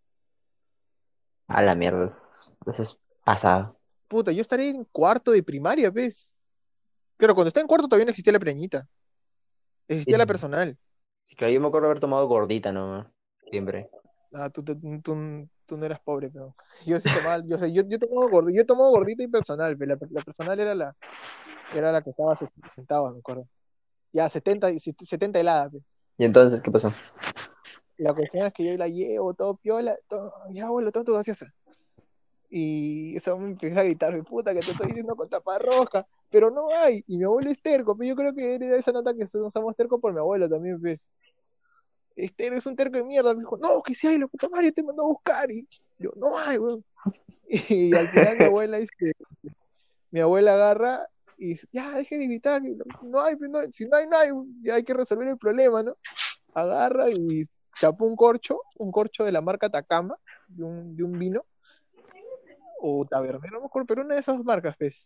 Speaker 1: A la mierda, eso es pasado.
Speaker 2: Puta, yo estaré en cuarto de primaria, ¿ves? Claro, cuando estaba en cuarto todavía no existía la pequeñita, existía la
Speaker 1: Sí,
Speaker 2: personal.
Speaker 1: sí, claro, yo me acuerdo haber tomado gordita, ¿no? Siempre.
Speaker 2: Ah, tú no eras pobre, pero yo sí tomaba, yo tomaba gordita, yo tomaba gordita y personal, pe. La personal era la que estaba a 60 centavos, me acuerdo. Ya, 70 heladas, pe.
Speaker 1: ¿Y entonces qué pasó?
Speaker 2: La cuestión es que yo la llevo, todo piola, todo, ya, abuelo, todo tu gaseosa. Y eso me empieza a gritar, mi puta, que te estoy diciendo con tapa roja, pero no hay. Y mi abuelo es terco, pero yo creo que era esa nota que somos tercos por mi abuelo también, pues. Este es un terco de mierda. Me dijo, no, que si hay, la puta madre te mandó a buscar. Y yo, no hay, weón. Y al final mi abuela agarra y dice, ya, deje de gritar, no hay, pues, no hay, si no hay, no hay, ya hay que resolver el problema, ¿no? Agarra y chapó un corcho de la marca Atacama, de un vino, o tabernero, no me acuerdo, pero una de esas dos marcas, pues.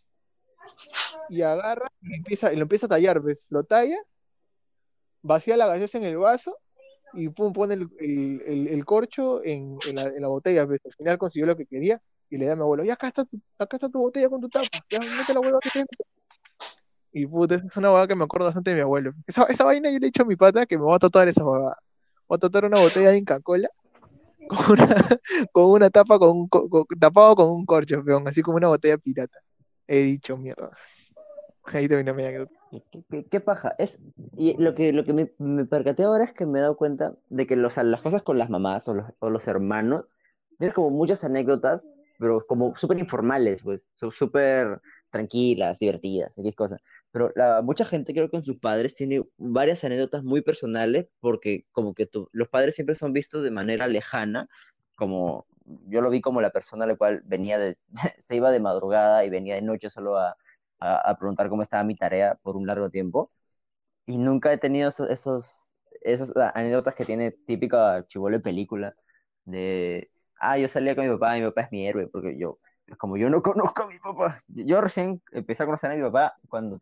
Speaker 2: Y agarra y lo empieza a tallar, ¿ves? Lo talla, vacía la gaseosa en el vaso y pum, pone el corcho en la botella, ¿ves? Al final consiguió lo que quería y le da a mi abuelo, ya acá está tu botella con tu tapa, ya mete la hueva que tienes. Y puta, esa es una hueá que me acuerdo bastante de mi abuelo. Esa vaina yo le he dicho a mi pata que me va a tatuar esa hueá. Voy a tatuar una botella de Inca Cola con una, con una tapa tapado con un corcho, peón, así como una botella pirata. He dicho, mierda. Ahí terminó mi anécdota.
Speaker 1: ¿Qué paja? Y lo que me percaté ahora es que me he dado cuenta de que las cosas con las mamás o los hermanos, tienes como muchas anécdotas, pero como súper informales, pues, súper tranquilas, divertidas, X cosas. Pero mucha gente creo que con sus padres tiene varias anécdotas muy personales porque como que los padres siempre son vistos de manera lejana, como yo lo vi como la persona a la cual se iba de madrugada y venía de noche solo a preguntar cómo estaba mi tarea por un largo tiempo. Y nunca he tenido esas anécdotas que tiene típica chibolo de película, de, yo salía con mi papá es mi héroe, porque es como yo no conozco a mi papá. Yo recién empecé a conocer a mi papá cuando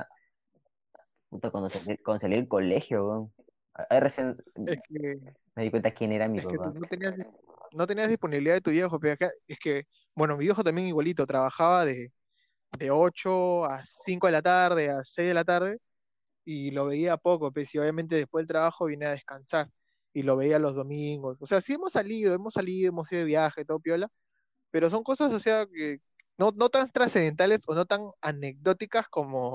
Speaker 1: cuando salí del colegio, weón. Ahí recién
Speaker 2: Es que,
Speaker 1: me di cuenta quién era mi
Speaker 2: es que tú
Speaker 1: papá.
Speaker 2: no tenías disponibilidad de tu viejo, pero acá, es que, bueno, mi viejo también igualito, trabajaba de 8 a 5 de la tarde, a 6 de la tarde, y lo veía poco, pues, y obviamente después del trabajo vine a descansar, y lo veía los domingos. O sea, sí hemos ido de viaje, todo piola, pero son cosas, o sea, que no tan trascendentales o no tan anecdóticas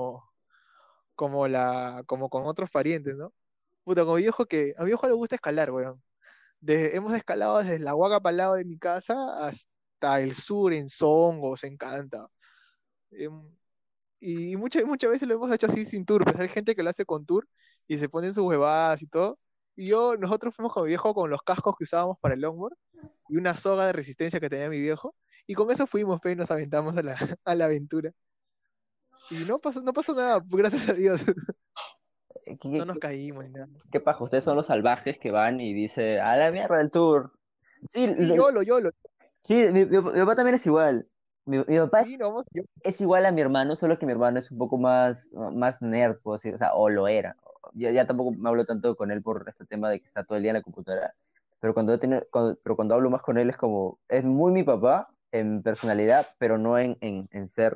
Speaker 2: como con otros parientes, ¿no? Puta, con mi viejo a mi viejo le gusta escalar, weón. Hemos escalado desde la Huaca para el lado de mi casa hasta el sur en Songos, en Canta. Em, y muchas veces lo hemos hecho así sin tour, pues hay gente que lo hace con tour y se ponen sus huevadas y todo. Nosotros fuimos con mi viejo con los cascos que usábamos para el longboard y una soga de resistencia que tenía mi viejo. Y con eso fuimos, pues, y nos aventamos a a la aventura. Y no pasó nada, gracias a Dios.
Speaker 1: ¿Qué,
Speaker 2: No
Speaker 1: qué,
Speaker 2: nos
Speaker 1: qué-
Speaker 2: caímos ni nada.
Speaker 1: qué paja? Ustedes son los salvajes que van y dice a la mierda del tour. Sí,
Speaker 2: Sí, YOLO.
Speaker 1: sí, mi papá también es igual. Mi papá
Speaker 2: Sí, no, vamos.
Speaker 1: es igual a mi hermano, solo que mi hermano es un poco más nerd, pues, sí, o sea, o lo era. Ya tampoco me hablo tanto con él por este tema de que está todo el día en la computadora, pero pero cuando hablo más con él es como, es muy mi papá en personalidad, pero no en ser.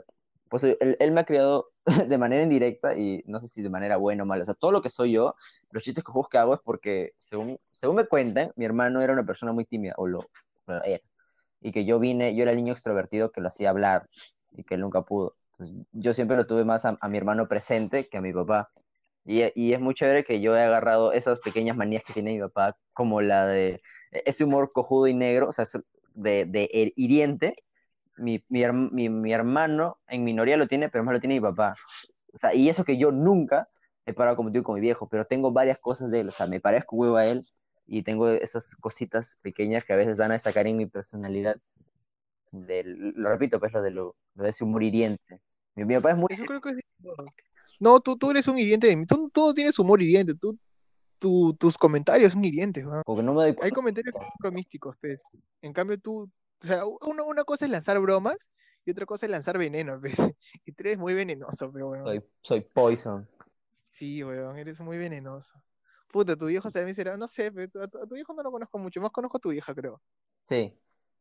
Speaker 1: pues él me ha criado de manera indirecta y no sé si de manera buena o mala. O sea, todo lo que soy yo, los chistes cojudos que hago es porque, según me cuentan, mi hermano era una persona muy tímida, bueno, era, y que yo era el niño extrovertido que lo hacía hablar y que él nunca pudo. Entonces, yo siempre lo tuve más a mi hermano presente que a mi papá. Y es muy chévere que yo he agarrado esas pequeñas manías que tiene mi papá, como la de ese humor cojudo y negro, o sea, de hiriente. Mi hermano en minoría lo tiene, pero más lo tiene mi papá. O sea, y eso que yo nunca he parado como con mi viejo, pero tengo varias cosas de él. O sea, me parezco huevo a él y tengo esas cositas pequeñas que a veces dan a destacar en mi personalidad. Lo repito, pues lo de ese humor hiriente. Mi papá es muy...
Speaker 2: Eso creo que es de todos. No, tú eres un hiriente de mí. Tú todo tienes humor hiriente. Tus comentarios son hirientes, weón.
Speaker 1: Como que no me doy
Speaker 2: Hay
Speaker 1: cuenta.
Speaker 2: comentarios que son bromísticos, pues. En cambio, o sea, una cosa es lanzar bromas y otra cosa es lanzar veneno, pues. Y tú eres muy venenoso, pero weón.
Speaker 1: Soy poison.
Speaker 2: Sí, weón, eres muy venenoso. Puta, tu viejo también será, no sé, pero a tu viejo no lo conozco mucho, más conozco a tu vieja, creo.
Speaker 1: Sí.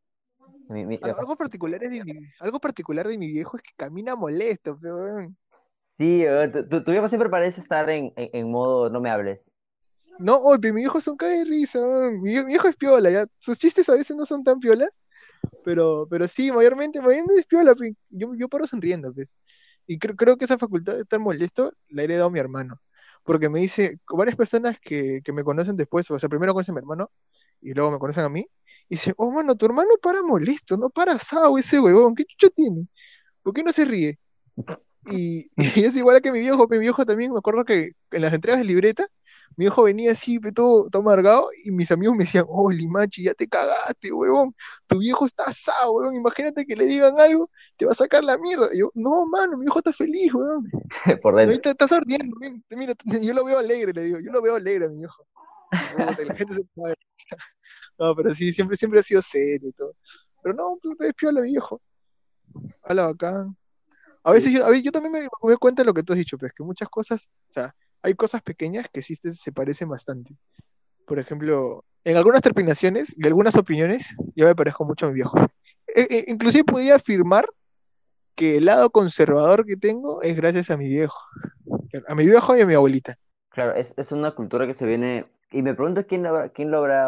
Speaker 2: Algo particular de mi viejo es que camina molesto, pero weón.
Speaker 1: Sí, tu viejo siempre parece estar en modo no me hables.
Speaker 2: No, oye, mi viejo es un cague de risa, weón. Mi viejo es piola, ya. Sus chistes a veces no son tan piolas, pero sí, mayormente es piola, pe. Yo paro sonriendo, pues. Y creo que esa facultad de estar molesto la he heredado a mi hermano. Porque me dice, varias personas que me conocen después, o sea, primero conocen a mi hermano y luego me conocen a mí, y dice, oh, mano, tu hermano para molesto, no para asado ese huevón, ¿qué chucho tiene? ¿Por qué no se ríe? Y es igual que mi viejo también, me acuerdo que en las entregas de libreta, mi viejo venía así, pe, todo amargado, y mis amigos me decían, oh, Limachi, ya te cagaste, huevón, tu viejo está asado, huevón, imagínate que le digan algo, te va a sacar la mierda. Y yo, no, mano, mi viejo está feliz, huevón.
Speaker 1: Por
Speaker 2: No,
Speaker 1: dentro.
Speaker 2: ahorita está sonriendo, mira, yo lo veo alegre, le digo, yo lo veo alegre a mi viejo. Puta, y la gente se mueve. No, pero sí, siempre ha sido serio y todo. Pero no, puta, es piola, mi viejo. Habla bacán. A veces yo también me doy cuenta de lo que tú has dicho, pero es que muchas cosas, o sea, hay cosas pequeñas que sí se parecen bastante. Por ejemplo, en algunas terminaciones y algunas opiniones, yo me parezco mucho a mi viejo. Inclusive podría afirmar que el lado conservador que tengo es gracias a mi viejo. A mi viejo y a mi abuelita.
Speaker 1: Claro, es una cultura que se viene. Y me pregunto quién lo habrá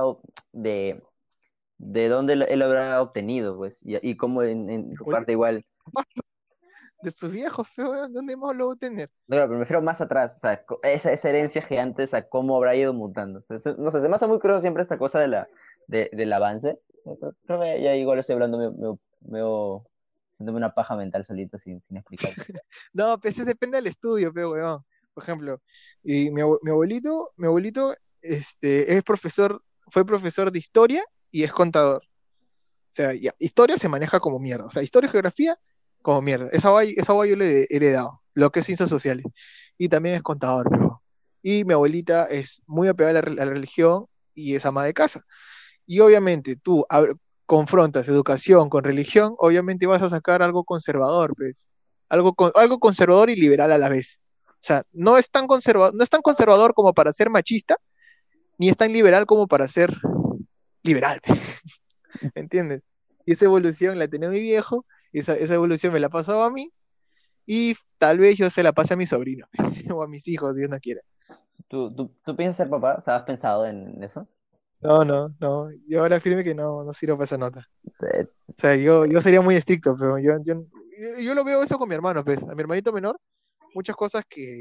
Speaker 1: de dónde él habrá obtenido, pues. Y cómo en tu parte igual.
Speaker 2: De sus viejos, feo, ¿dónde más lo voy a tener?
Speaker 1: No, claro, pero me refiero más atrás, o sea, esa herencia gigante, o sea, cómo habrá ido mutando. O sea, no sé, se me hace muy curioso siempre esta cosa del avance. Creo que ya igual estoy hablando haciéndome una paja mental solito sin explicar.
Speaker 2: No, pues depende del estudio, pero weón. Por ejemplo, y mi abuelito, es profesor, fue profesor de historia y es contador. O sea, ya, historia se maneja como mierda. O sea, historia y geografía como mierda. Esa guay yo le he heredado, lo que es ciencias sociales. Y también es contador, pero. Y mi abuelita es muy apegada a la religión y es ama de casa. Y obviamente tú confrontas educación con religión, obviamente vas a sacar algo conservador, pues. Algo conservador y liberal a la vez. O sea, no es tan conservador como para ser machista, ni es tan liberal como para ser liberal, pues. ¿Entiendes? Y esa evolución la tenía mi viejo, y esa evolución me la pasaba a mí, y tal vez yo se la pase a mi sobrino, o a mis hijos, Dios no quiera.
Speaker 1: ¿Tú piensas ser papá? O sea, ¿has pensado en eso?
Speaker 2: No, no, no. Yo ahora firme que no sirvo para esa nota.
Speaker 1: Eh,
Speaker 2: O sea, yo sería muy estricto, pero yo lo veo eso con mi hermano, pues. A mi hermanito menor, muchas cosas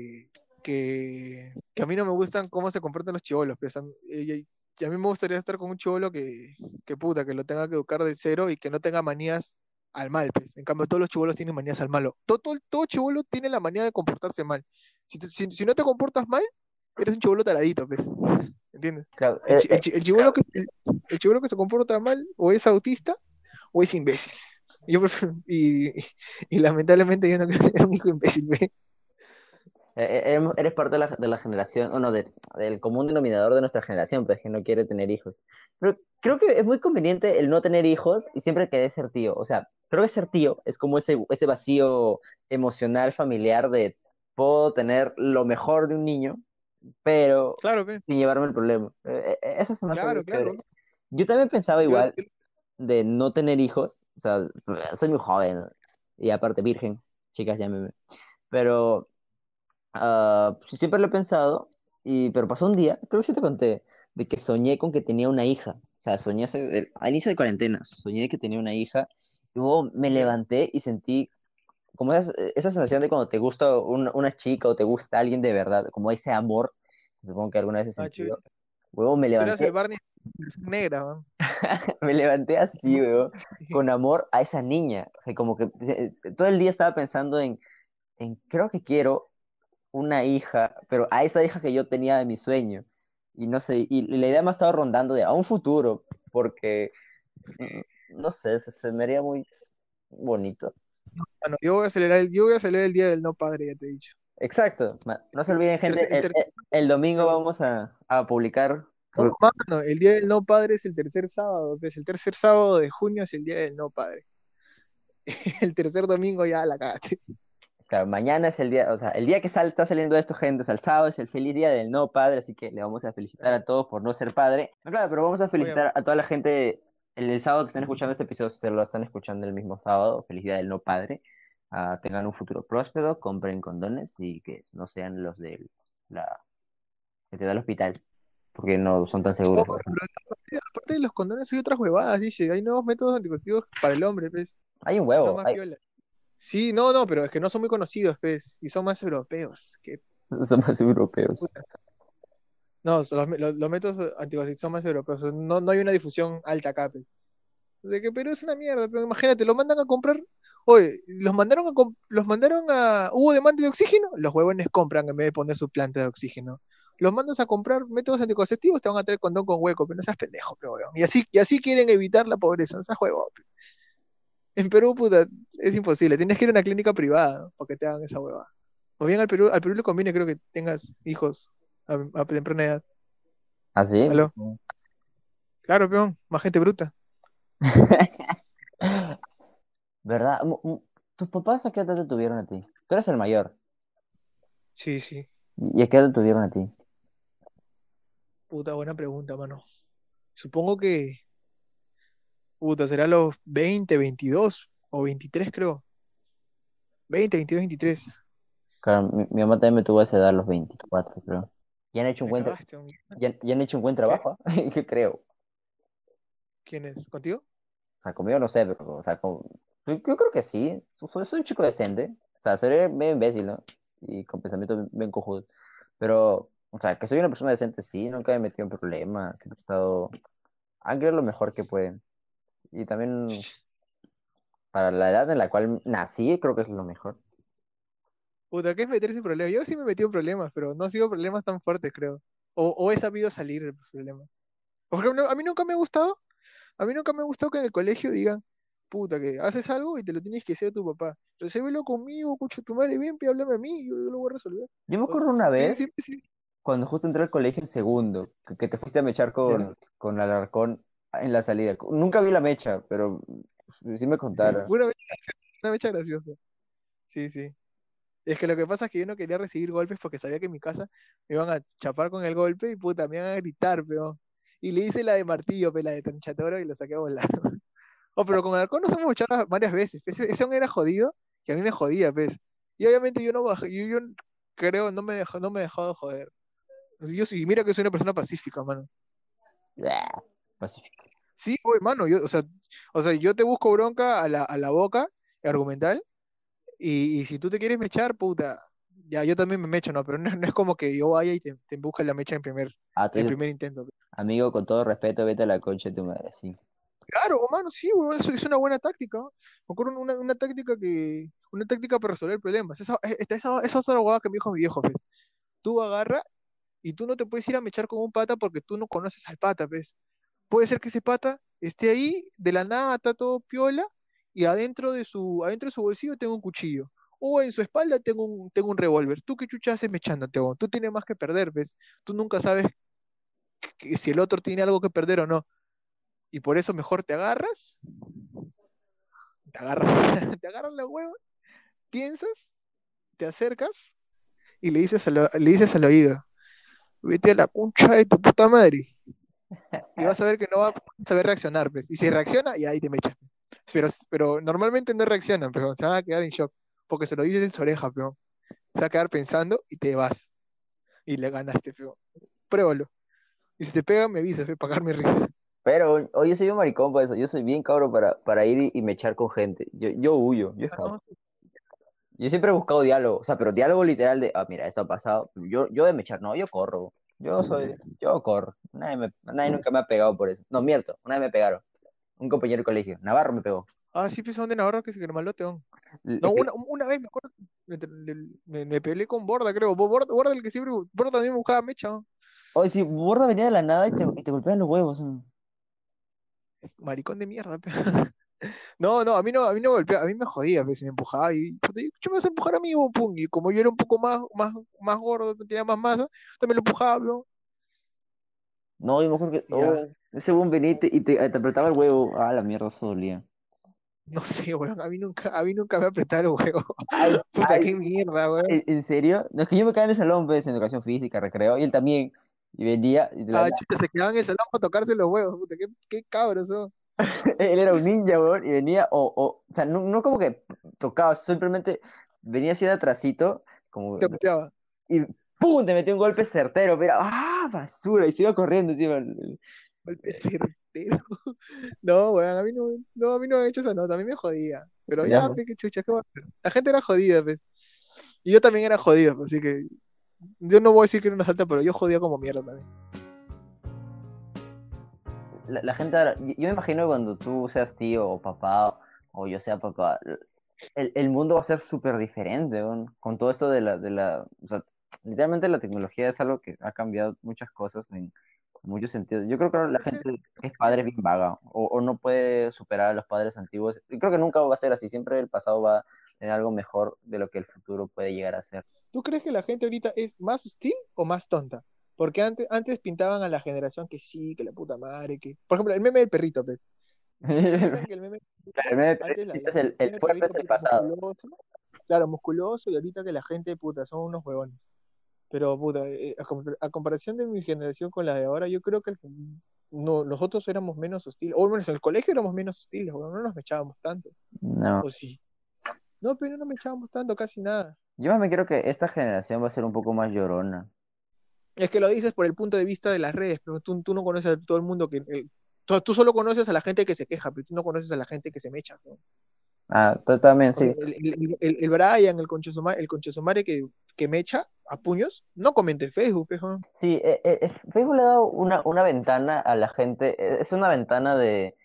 Speaker 2: que a mí no me gustan cómo se comportan los chivolos, pues. Y a mí me gustaría estar con un chivolo que puta, que lo tenga que educar de cero y que no tenga manías al mal, pues. En cambio, todos los chivolos tienen manías al malo. Todo chivolo tiene la manía de comportarse mal. Si no te comportas mal, eres un chivolo taradito, pues. ¿Entiendes?
Speaker 1: claro,
Speaker 2: El chibolo que se comporta mal o es autista o es imbécil. Y lamentablemente yo no quiero tener un hijo imbécil, ¿ve?
Speaker 1: eres parte de la generación, o no, del común denominador de nuestra generación, pues que no quiere tener hijos. Pero creo que es muy conveniente el no tener hijos y siempre querer ser tío. O sea, creo que ser tío es como ese vacío emocional, familiar de puedo tener lo mejor de un niño, pero
Speaker 2: Claro, ve,
Speaker 1: sin llevarme el problema. Eso se me hace muy
Speaker 2: claro,
Speaker 1: chévere.
Speaker 2: claro.
Speaker 1: Yo también pensaba
Speaker 2: Yo,
Speaker 1: igual de no tener hijos, o sea, soy muy joven y aparte virgen. chicas, llámeme. Pero siempre lo he pensado, pero pasó un día, creo que sí te conté, de que soñé con que tenía una hija. O sea, soñé al inicio de cuarentena, soñé que tenía una hija. Y luego me
Speaker 2: ¿Ya?
Speaker 1: levanté y sentí como esa sensación de cuando te gusta una chica o te gusta alguien de verdad, como ese amor, supongo que alguna vez he
Speaker 2: Ah, chucha.
Speaker 1: sentido. Luego me
Speaker 2: Tú eras el
Speaker 1: levanté,
Speaker 2: Barney versión negra, man.
Speaker 1: me levanté así, weón, con amor a esa niña. O sea, como que todo el día estaba pensando creo que quiero una hija, pero a esa hija que yo tenía de mi sueño. Y no sé, y la idea me ha estado rondando de a un futuro, porque, mm, no sé, se me haría muy bonito.
Speaker 2: Bueno, yo voy a celebrar el día del no padre, ya te he dicho.
Speaker 1: Exacto. No se olviden, gente,
Speaker 2: El tercer,
Speaker 1: el domingo
Speaker 2: pero,
Speaker 1: vamos a publicar.
Speaker 2: no, mano, el día del no padre es el tercer sábado, pues, el tercer sábado de junio es el día del no padre. El tercer domingo ya la cagaste.
Speaker 1: Claro, mañana es el día, o sea, el día que está saliendo esto, gente, o sea, el sábado es el feliz día del no padre, así que le vamos a felicitar a todos por no ser padre. No, claro, pero vamos a
Speaker 2: Oye,
Speaker 1: felicitar a toda la gente el sábado que están escuchando este episodio, si se lo están escuchando el mismo sábado, feliz día del no padre. Tengan un futuro próspero, compren condones y que no sean los de la que te da el hospital, porque no son tan
Speaker 2: oh,
Speaker 1: seguros.
Speaker 2: pero aparte de los condones hay otras huevadas, dice, hay nuevos métodos anticonceptivos para el hombre, pues,
Speaker 1: Hay un
Speaker 2: y son
Speaker 1: huevo,
Speaker 2: más piolas. Sí, no, no, pero es que no son muy conocidos, pues, y son más europeos.
Speaker 1: son más europeos.
Speaker 2: Puta. No, los métodos anticonceptivos son más europeos, o sea, no, no hay una difusión alta acá, pues. De que Perú es una mierda, pero imagínate, lo mandan a comprar. Oye, hubo demanda de oxígeno, los huevones compran en vez de poner su planta de oxígeno. Los mandas a comprar métodos anticonceptivos, te van a traer condón con hueco, pero no seas pendejo, pero weón. Y así quieren evitar la pobreza, no seas huevón. En Perú, puta, es imposible, tienes que ir a una clínica privada para que te hagan esa hueva. O bien al Perú le conviene, creo que tengas hijos a temprana edad.
Speaker 1: ¿Así?
Speaker 2: ¿Aló? Claro, peón, más gente bruta.
Speaker 1: ¿Verdad? ¿Tus papás a qué edad te tuvieron a ti? Tú eres el mayor.
Speaker 2: Sí, sí.
Speaker 1: ¿Y a qué edad te tuvieron a ti?
Speaker 2: Puta, buena pregunta, mano. Supongo que puta, será los 20, 22 o 23 creo. 20, 22, 23.
Speaker 1: Claro, mi mamá también me tuvo a esa edad a los 24, creo. Y han hecho un
Speaker 2: Me
Speaker 1: buen,
Speaker 2: cagaste, hombre.
Speaker 1: y han hecho un buen
Speaker 2: ¿Qué?
Speaker 1: trabajo, ¿eh? Yo creo.
Speaker 2: ¿Quién es? ¿Contigo?
Speaker 1: O sea, conmigo no sé, pero, o sea, yo creo que sí. Soy un chico decente. O sea, seré medio imbécil, ¿no? Y con pensamientos bien cojudos. Pero, o sea, que soy una persona decente, sí. Nunca me he metido en problemas. Siempre he estado... Han querido lo mejor que pueden. Y también, para la edad en la cual nací, creo que es lo mejor.
Speaker 2: Puta, ¿qué es meterse en problemas? Yo sí me he metido en problemas, pero no ha sido problemas tan fuertes, creo. O he sabido salir de los problemas. Por ejemplo, a mí nunca me ha gustado que en el colegio digan, puta, que haces algo y te lo tienes que decir a tu papá. Resuélvelo conmigo, cucho tu madre, bien, pero háblame a mí, yo lo voy a resolver.
Speaker 1: Yo me
Speaker 2: O
Speaker 1: acuerdo una
Speaker 2: sí,
Speaker 1: vez,
Speaker 2: sí, sí.
Speaker 1: cuando justo entré al colegio en segundo, que te fuiste a mechar
Speaker 2: ¿Ya?
Speaker 1: con Alarcón en la salida. Nunca vi la mecha, pero sí me contaron.
Speaker 2: Una mecha graciosa. Sí, sí. Es que lo que pasa es que yo no quería recibir golpes porque sabía que en mi casa me iban a chapar con el golpe y puta, me iban a gritar, peón. Y le hice la de martillo, la de tronchatoro y lo saqué a volar. Oh, pero con el halcón nos hemos echado varias veces. Ese hombre era jodido y a mí me jodía, pues. Y obviamente yo no bajé, yo creo, no me he dejado de joder. Yo sí, mira que soy una persona pacífica, mano.
Speaker 1: Blah, Pacífico.
Speaker 2: Sí, güey, mano, o sea, yo te busco bronca a la boca, argumental. Y si tú te quieres mechar, puta, ya yo también me mecho, ¿no? Pero no es como que yo vaya y te busque la mecha en primer,
Speaker 1: Tú
Speaker 2: en
Speaker 1: dices,
Speaker 2: primer intento.
Speaker 1: amigo, con todo respeto, vete a la concha de tu madre, sí.
Speaker 2: Claro, mano, sí, weón, eso es una buena táctica. ¿No? Me acuerdo una táctica para resolver problemas. Esa es otra hueá que me dijo mi viejo, pues. Tú agarra y tú no te puedes ir a mechar con un pata porque tú no conoces al pata, pues. Puede ser que ese pata esté ahí, de la nada, está todo piola, y adentro de su bolsillo tengo un cuchillo. O en su espalda tengo un revólver. ¿Tú qué chucha haces mechándote, weón? Tú tienes más que perder, ¿ves? Tú nunca sabes si el otro tiene algo que perder o no. Y por eso mejor te agarras, te agarras la hueva, piensas, te acercas y le dices al oído, vete a la concha de tu puta madre. Y vas a ver que no va a saber reaccionar, ¿ves? Y si reacciona, y ahí te mechas. Pero normalmente no reaccionan, pero se van a quedar en shock. porque se lo dices en su oreja, peón. Se va a quedar pensando y te vas. Y le ganaste, peón. Pruébalo. Y si te pega, me avisas, para pagarme risa.
Speaker 1: Pero, oye, yo soy un maricón para eso. Yo soy bien cabro para ir y mechar con gente. Yo huyo, yo
Speaker 2: Ah,
Speaker 1: escapo.
Speaker 2: no,
Speaker 1: Yo siempre he buscado diálogo, o sea, pero diálogo literal de, ah, mira, esto ha pasado. Yo de mechar, no, yo corro. Yo corro. Nadie nunca me ha pegado por eso. No, miento, una vez me pegaron. Un compañero de colegio, Navarro me pegó.
Speaker 2: sí, pues son de Navarro que se que malote, weón. No,
Speaker 1: Es que,
Speaker 2: una vez me acuerdo, me peleé con Borda, creo. Borda, el que siempre. Borda también me buscaba mecha, weón.
Speaker 1: oye, si Borda venía de la nada y te golpean los huevos. ¿No?
Speaker 2: Maricón de mierda, pe. No, no, a mí no golpeaba, a mí me jodía, pe, se me empujaba y puta, ¿qué me vas a empujar a mí, weón? Pum? Y como yo era un poco más gordo, tenía más masa, también lo empujaba, weón.
Speaker 1: No, yo mejor que,
Speaker 2: Y ya,
Speaker 1: oh, ese buen venía y te apretaba el huevo. Ah, la mierda, eso dolía.
Speaker 2: no sé, weón, a mí nunca me apretaron el huevo.
Speaker 1: Ay,
Speaker 2: Puta,
Speaker 1: ay,
Speaker 2: qué mierda, weón.
Speaker 1: ¿en serio? No, es que yo me quedaba en el salón, pues, en educación física, recreo, y él también. Y venía, y de la
Speaker 2: Ah,
Speaker 1: nada,
Speaker 2: chuta, se quedaban en el salón para tocarse los huevos, puta, qué cabros son.
Speaker 1: él era un ninja, weón, y venía, o sea, no como que tocaba, simplemente venía así de atrasito, como,
Speaker 2: Te golpeaba.
Speaker 1: y ¡pum! Te metió un golpe certero, pero ¡ah! Basura, y se iba corriendo encima.
Speaker 2: Golpe certero. No, weón, a mí no me ha hecho esa nota, a mí me jodía. Pero
Speaker 1: Ya,
Speaker 2: ya,
Speaker 1: pues.
Speaker 2: pe, qué chucha, ¿qué va a hacer? La gente era jodida, pues. Y yo también era jodido, pues, así que yo no voy a decir que era una salta, pero yo jodía como mierda también.
Speaker 1: La gente ahora, yo me imagino que cuando tú seas tío o papá, o yo sea papá, el mundo va a ser súper diferente, weón, con todo esto o sea, literalmente la tecnología es algo que ha cambiado muchas cosas en muchos sentidos. Yo creo que la
Speaker 2: Es que,
Speaker 1: gente que es padre es bien vaga, o no puede superar a los padres antiguos. Y creo que nunca va a ser así, siempre el pasado va a tener algo mejor de lo que el futuro puede llegar a ser.
Speaker 2: ¿Tú crees que la gente ahorita es más hostil o más tonta? Porque antes pintaban a la generación que sí, que la puta madre, que... Por ejemplo, el meme del perrito, pues. Pintan que el meme del
Speaker 1: Claro,
Speaker 2: perrito, antes la
Speaker 1: el
Speaker 2: generación del
Speaker 1: fuerte
Speaker 2: perrito,
Speaker 1: es el
Speaker 2: puta,
Speaker 1: pasado.
Speaker 2: musculoso. Claro, musculoso, y ahorita que la gente, puta, son unos huevones. Pero, puta, a comparación de mi generación con la de ahora, yo creo que no, nosotros éramos menos hostiles, o al menos en el colegio éramos menos hostiles, weón, no nos echábamos tanto,
Speaker 1: No.
Speaker 2: o sí. No, pero no nos echábamos tanto, casi nada.
Speaker 1: Yo más me creo que esta generación va a ser un poco más llorona.
Speaker 2: Es que lo dices por el punto de vista de las redes, pero tú no conoces a todo el mundo tú solo conoces a la gente que se queja, pero tú no conoces a la gente que se mecha, ¿no?
Speaker 1: Ah, también,
Speaker 2: O sea,
Speaker 1: sí.
Speaker 2: el Brian, el conchesumare que mecha a puños, no comenta en Facebook, pejo.
Speaker 1: Sí, Facebook le ha dado una ventana a la gente. Es una ventana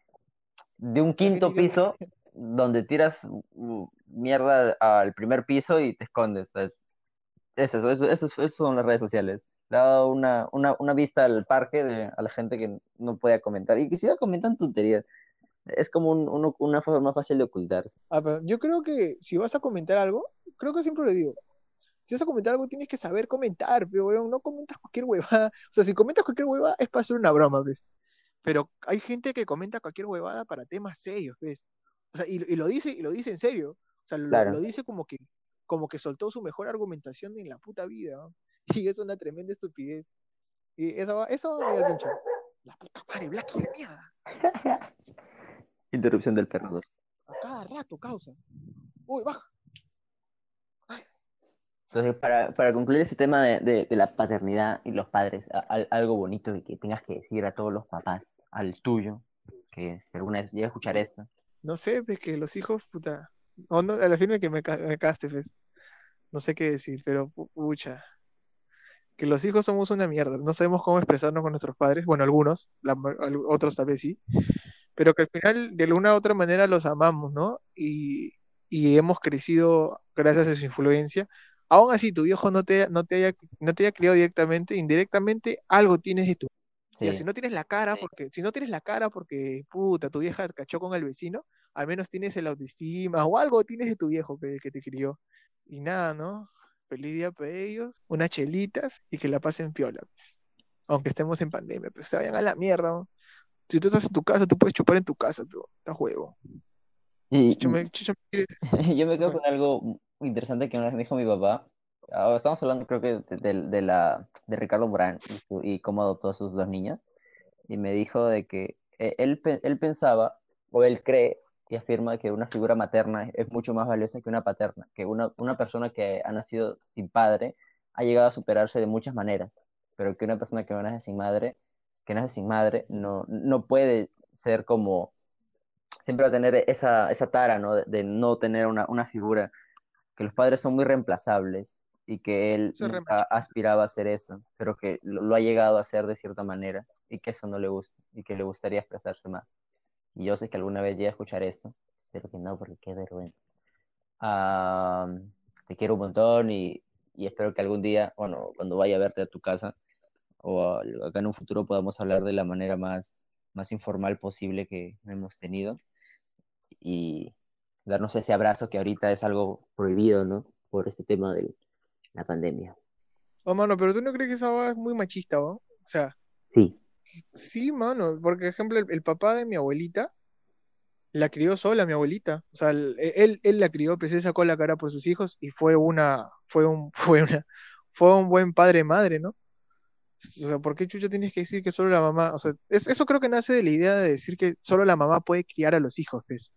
Speaker 1: de un
Speaker 2: La gente
Speaker 1: quinto
Speaker 2: que
Speaker 1: piso donde tiras mierda al primer piso y te escondes. ¿Sabes? Eso son las redes sociales. Le ha dado una vista al parque a la gente que no puede comentar. Y que si comentan tonterías. Es como una forma más fácil de ocultarse.
Speaker 2: pero yo creo que si vas a comentar algo, creo que siempre lo digo, si vas a comentar algo tienes que saber comentar, pero weón, no comentas cualquier huevada. O sea, si comentas cualquier huevada es para hacer una broma, ¿ves? Pero hay gente que comenta cualquier huevada para temas serios, ¿ves? O sea, y lo dice en serio. O sea, lo
Speaker 1: Claro.
Speaker 2: dice como que soltó su mejor argumentación en la puta vida, ¿no? Y es una tremenda estupidez. Y eso me da el pincho. La puta madre, Blacky de mierda.
Speaker 1: Interrupción del perro 2.
Speaker 2: A cada rato causa. Uy, baja. Ay,
Speaker 1: Entonces, para concluir este tema de la paternidad y los padres, algo bonito y que tengas que decir a todos los papás, al tuyo, que si alguna vez llega a escuchar esto.
Speaker 2: no sé, pues que los hijos, puta. O no, a la firme que me caste, pues. No sé qué decir, pero pucha. Que los hijos somos una mierda. No sabemos cómo expresarnos con nuestros padres. Bueno, algunos, otros tal vez sí. Pero que al final, de alguna u otra manera, los amamos, ¿no? Y hemos crecido gracias a su influencia. Aún así, tu viejo no te haya criado directamente, indirectamente, algo tienes de tu. Ya, si
Speaker 1: Sí,
Speaker 2: no tienes la cara, si no tienes la cara porque, puta, tu vieja cachó con el vecino, al menos tienes el autoestima o algo tienes de tu viejo que te crió. Y nada, ¿no? Feliz día para ellos, unas chelitas y que la pasen piola, pues. Aunque estemos en pandemia, pues se vayan a la mierda, ¿no? Si tú estás en tu casa, tú puedes chupar en tu casa, pero está juego.
Speaker 1: y
Speaker 2: Chichame, chichame,
Speaker 1: yo me
Speaker 2: ¿qué
Speaker 1: quedo
Speaker 2: fue?
Speaker 1: con algo muy interesante que una vez me dijo mi papá. Estamos hablando, creo que, de Ricardo Morán y cómo adoptó a sus dos niñas. Y me dijo de que él pensaba, o él cree, y afirma que una figura materna es mucho más valiosa que una paterna, que una persona que ha nacido sin padre ha llegado a superarse de muchas maneras, pero que una persona que nace sin madre, no puede ser como, siempre va a tener esa tara, ¿no? De no tener una figura, que los padres son muy reemplazables y que él
Speaker 2: Eso es re
Speaker 1: nunca
Speaker 2: machista.
Speaker 1: aspiraba a hacer eso, pero que lo ha llegado a hacer de cierta manera y que eso no le gusta y que le gustaría expresarse más. Y yo sé que alguna vez llegue a escuchar esto, pero que no, porque qué vergüenza. Ah, te quiero un montón y espero que algún día, bueno, cuando vaya a verte a tu casa acá en un futuro podamos hablar de la manera más informal posible que hemos tenido y darnos ese abrazo que ahorita es algo prohibido, ¿no? Por este tema de la pandemia.
Speaker 2: Oh, mano, pero tú no crees que esa va es muy machista, ¿no? O sea,
Speaker 1: Sí.
Speaker 2: sí, mano, porque, por ejemplo, el papá de mi abuelita la crió sola, mi abuelita. O sea, él la crió, pues él sacó la cara por sus hijos y fue un buen padre-madre, ¿no? O sea, ¿por qué chucha tienes que decir que solo la mamá? O sea, eso creo que nace de la idea de decir que solo la mamá puede criar a los hijos, pues.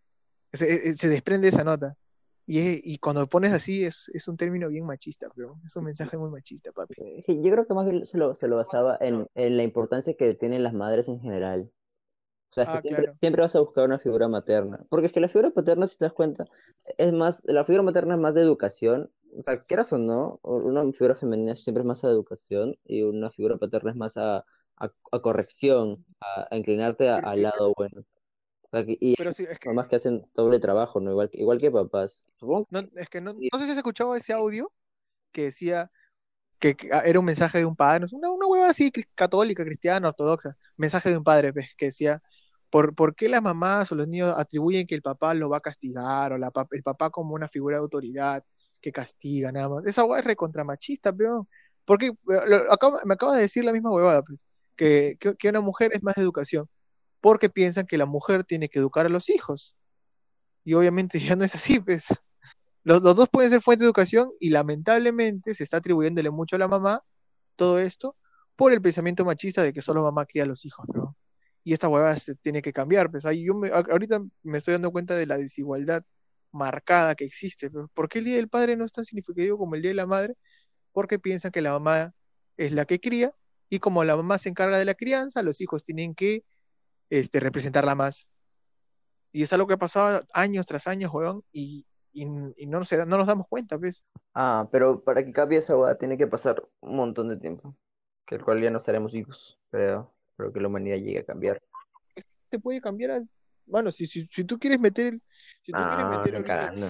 Speaker 2: Se desprende esa nota. Y cuando pones así es un término bien machista, pero es un mensaje muy machista, papi.
Speaker 1: Sí, yo creo que más bien se lo basaba en la importancia que tienen las madres en general. O sea, es que
Speaker 2: Ah,
Speaker 1: siempre,
Speaker 2: claro.
Speaker 1: siempre vas a buscar una figura materna. Porque es que la figura paterna, si te das cuenta, la figura materna es más de educación. O sea, quieras o no, una figura femenina siempre es más a educación y una figura paterna es más a corrección, a inclinarte
Speaker 2: Pero,
Speaker 1: al lado bueno. O sea, y hay
Speaker 2: pero sí, es que,
Speaker 1: mamás que hacen doble trabajo, ¿no? Igual que papás. Supongo
Speaker 2: no, es que no,
Speaker 1: que
Speaker 2: no sé si has escuchado ese audio que decía que era un mensaje de un padre, no sé, una hueva así católica, cristiana, ortodoxa, mensaje de un padre pues, que decía, ¿por qué las mamás o los niños atribuyen que el papá lo va a castigar o el papá como una figura de autoridad que castiga nada más? Esa hueva es recontramachista, peón. Porque me acaba de decir la misma huevada, pues, que una mujer es más de educación, porque piensan que la mujer tiene que educar a los hijos. Y obviamente ya no es así, pues. Los dos pueden ser fuente de educación y lamentablemente se está atribuyéndole mucho a la mamá todo esto por el pensamiento machista de que solo mamá cría a los hijos, ¿no? Y esta huevada se tiene que cambiar, pues ahí ahorita me estoy dando cuenta de la desigualdad marcada que existe, pero ¿por qué el Día del Padre no es tan significativo como el Día de la Madre? Porque piensan que la mamá es la que cría y como la mamá se encarga de la crianza, los hijos tienen que representarla más. Y es algo que ha pasado años tras años, weón, y no nos damos cuenta, ¿ves?
Speaker 1: pero para que cambie esa boda tiene que pasar un montón de tiempo, que el cual ya no estaremos vivos, pero que la humanidad llegue a cambiar.
Speaker 2: Te puede cambiar bueno, si tú quieres meter si tú quieres
Speaker 1: Ah,
Speaker 2: meter
Speaker 1: ni
Speaker 2: ahorita,
Speaker 1: cagando.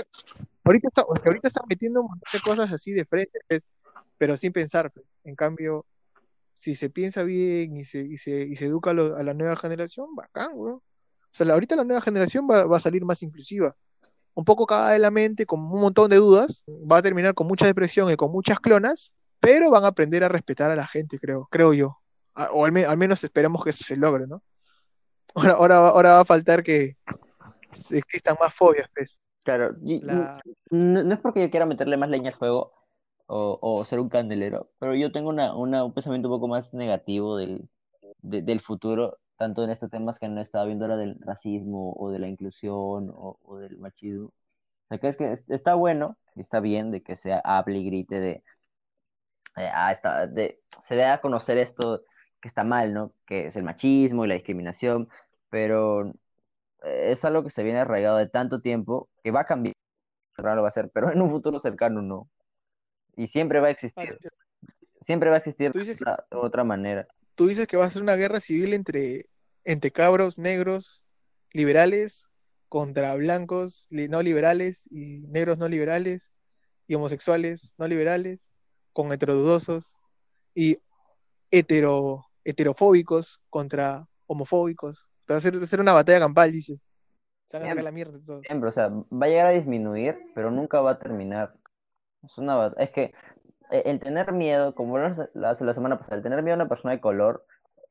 Speaker 2: ahorita están metiendo un montón de cosas así de frente, ¿ves? Pero sin pensar, pues. En cambio, si se piensa bien y se educa a la nueva generación, bacán, weón. O sea, ahorita la nueva generación va a salir más inclusiva. Un poco cagada de la mente, con un montón de dudas, va a terminar con mucha depresión y con muchas clonas, pero van a aprender a respetar a la gente, creo yo. O al menos esperemos que eso se logre, ¿no? Ahora va a faltar que existan más fobias, pues.
Speaker 1: Claro,
Speaker 2: La...
Speaker 1: no es porque yo quiera meterle más leña al juego o ser un candelero, pero yo tengo un pensamiento un poco más negativo del futuro, tanto en estos temas que no estaba viendo ahora del racismo o de la inclusión o del machismo. O sea, que es que está bueno, está bien de que se hable y grite se dé a conocer esto que está mal, ¿no? Que es el machismo y la discriminación, pero es algo que se viene arraigado de tanto tiempo que va a cambiar, no lo va a hacer, pero en un futuro cercano no. Y
Speaker 2: Ah,
Speaker 1: siempre va a existir
Speaker 2: tú dices que,
Speaker 1: de otra manera.
Speaker 2: tú dices que va a ser una guerra civil entre cabros negros liberales contra blancos no liberales y negros no liberales y homosexuales no liberales con heterodudosos y heterofóbicos contra homofóbicos. Va a ser una batalla campal, dices. Se van a sacar
Speaker 1: Siempre,
Speaker 2: la mierda de todos.
Speaker 1: siempre, o sea, va a llegar a disminuir, pero nunca va a terminar. Es que el tener miedo, como la semana pasada, el tener miedo a una persona de color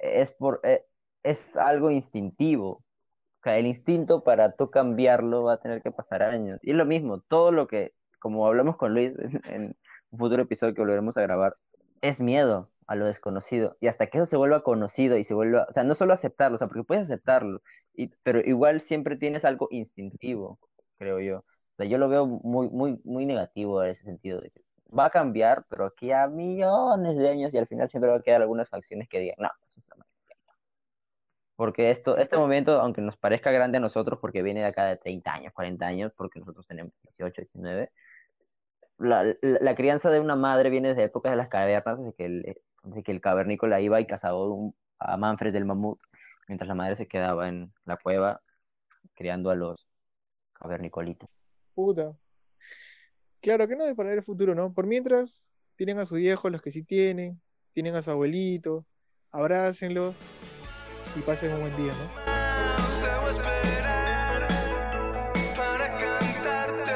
Speaker 1: es algo instintivo. O sea, el instinto para tú cambiarlo va a tener que pasar años. Y es lo mismo, todo lo que, como hablamos con Luis en un futuro episodio que volveremos a grabar, es miedo. a lo desconocido. Y hasta que eso se vuelva conocido y se vuelva, o sea, no solo aceptarlo, o sea, porque puedes aceptarlo, pero igual siempre tienes algo instintivo, creo yo. O sea, yo lo veo muy negativo en ese sentido, de que va a cambiar, pero aquí a millones de años y al final siempre va a quedar algunas facciones que digan, no, eso está mal. Porque este momento, aunque nos parezca grande a nosotros, porque viene de acá de 30 años, 40 años, porque nosotros tenemos 18, 19, la crianza de una madre viene desde épocas de las cavernas, desde que el cavernícola iba y cazaba a Manfred el mamut, mientras la madre se quedaba en la cueva criando a los cavernicolitos.
Speaker 2: Puta. Claro que no es para el futuro, ¿no? Por mientras, tienen a su viejo, los que sí tienen a su abuelito, abrácenlo y pasen un buen día, ¿no?
Speaker 3: Debo esperar para cantarte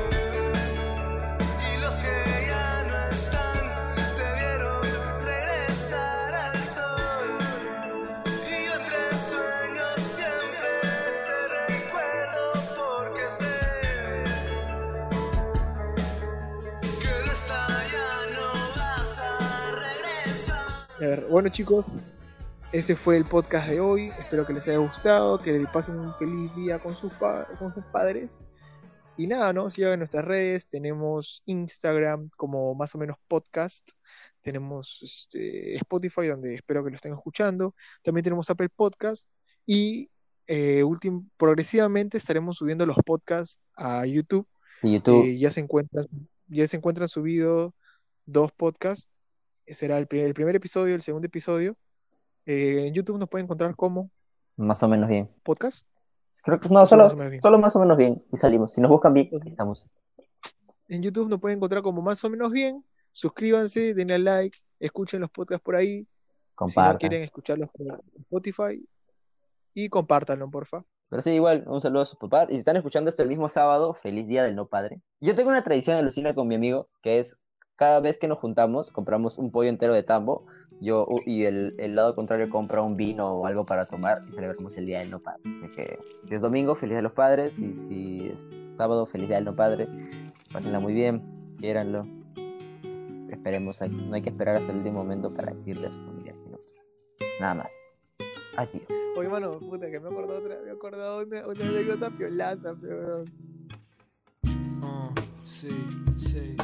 Speaker 3: y los que ya no están te vieron regresar al sol y yo entre sueños siempre te recuerdo porque sé que de esta ya no vas a regresar.
Speaker 2: A ver, bueno, chicos, ese fue el podcast de hoy. Espero que les haya gustado, que pasen un feliz día con sus padres. Y nada, ¿no? Sigan en nuestras redes. Tenemos Instagram como más o menos podcast. Tenemos Spotify, donde espero que lo estén escuchando. También tenemos Apple Podcast. Y progresivamente estaremos subiendo los podcasts a YouTube.
Speaker 1: Sí, YouTube.
Speaker 2: Ya se encuentran subidos 2 podcasts. Será el primer episodio, el segundo episodio. En YouTube nos pueden encontrar como
Speaker 1: Más o menos bien.
Speaker 2: podcast.
Speaker 1: Creo que no,
Speaker 2: O solo más o menos bien.
Speaker 1: solo más o menos bien. Y salimos. Si nos buscan bien, aquí estamos.
Speaker 2: En YouTube nos pueden encontrar como más o menos bien. Suscríbanse, denle al like, escuchen los podcasts por ahí. Si no
Speaker 1: Compartan.
Speaker 2: quieren escucharlos por Spotify. Y compártanlo, porfa.
Speaker 1: Pero sí, igual, un saludo a sus papás. Y si están escuchando esto el mismo sábado, feliz día del no padre. Yo tengo una tradición de Lucina con mi amigo, que es cada vez que nos juntamos, compramos un pollo entero de tambo. Y el lado contrario compra un vino o algo para tomar y celebramos el día del no padre. Así que si es domingo, feliz día de los padres. Y si es sábado, feliz día del no padre. Pásenla muy bien, quiéranlo. Esperemos, no hay que esperar hasta el último momento para decirle a su familia que no. Nada más. Adiós.
Speaker 2: Oye, mano, puta, que me he acordado una anécdota piolaza, pero...
Speaker 3: Sí, sí.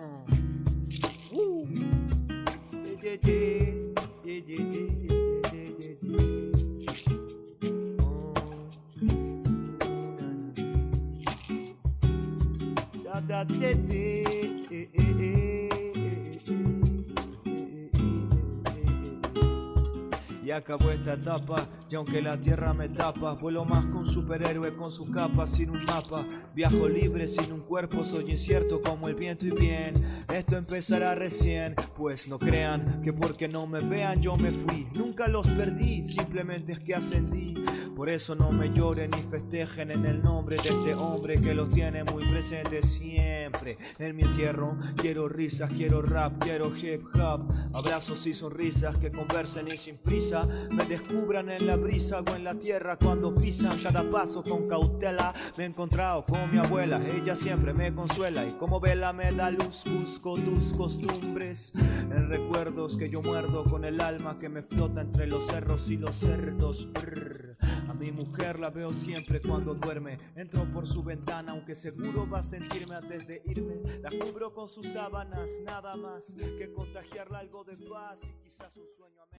Speaker 3: Y acabó esta etapa, y aunque la tierra me tapa, vuelo más que un superhéroe con su capa, sin un mapa. Viajo libre, sin un cuerpo, soy incierto como el viento y bien. Esto empezará recién, pues no crean que porque no me vean yo me fui. Nunca los perdí, simplemente es que ascendí. Por eso no me lloren ni festejen en el nombre de este hombre que los tiene muy presentes siempre. En mi entierro quiero risas, quiero rap, quiero hip hop. Abrazos y sonrisas que conversen y sin prisa me descubran en la brisa o en la tierra cuando pisan cada paso con cautela. Me he encontrado con mi abuela, ella siempre me consuela y como vela me da luz. Busco tus costumbres en recuerdos que yo muerdo con el alma que me flota entre los cerros y los cerdos. A mi mujer la veo siempre cuando duerme. Entro por su ventana aunque seguro va a sentirme antes de irme. La cubro con sus sábanas, nada más que contagiarla algo de paz y quizás un sueño.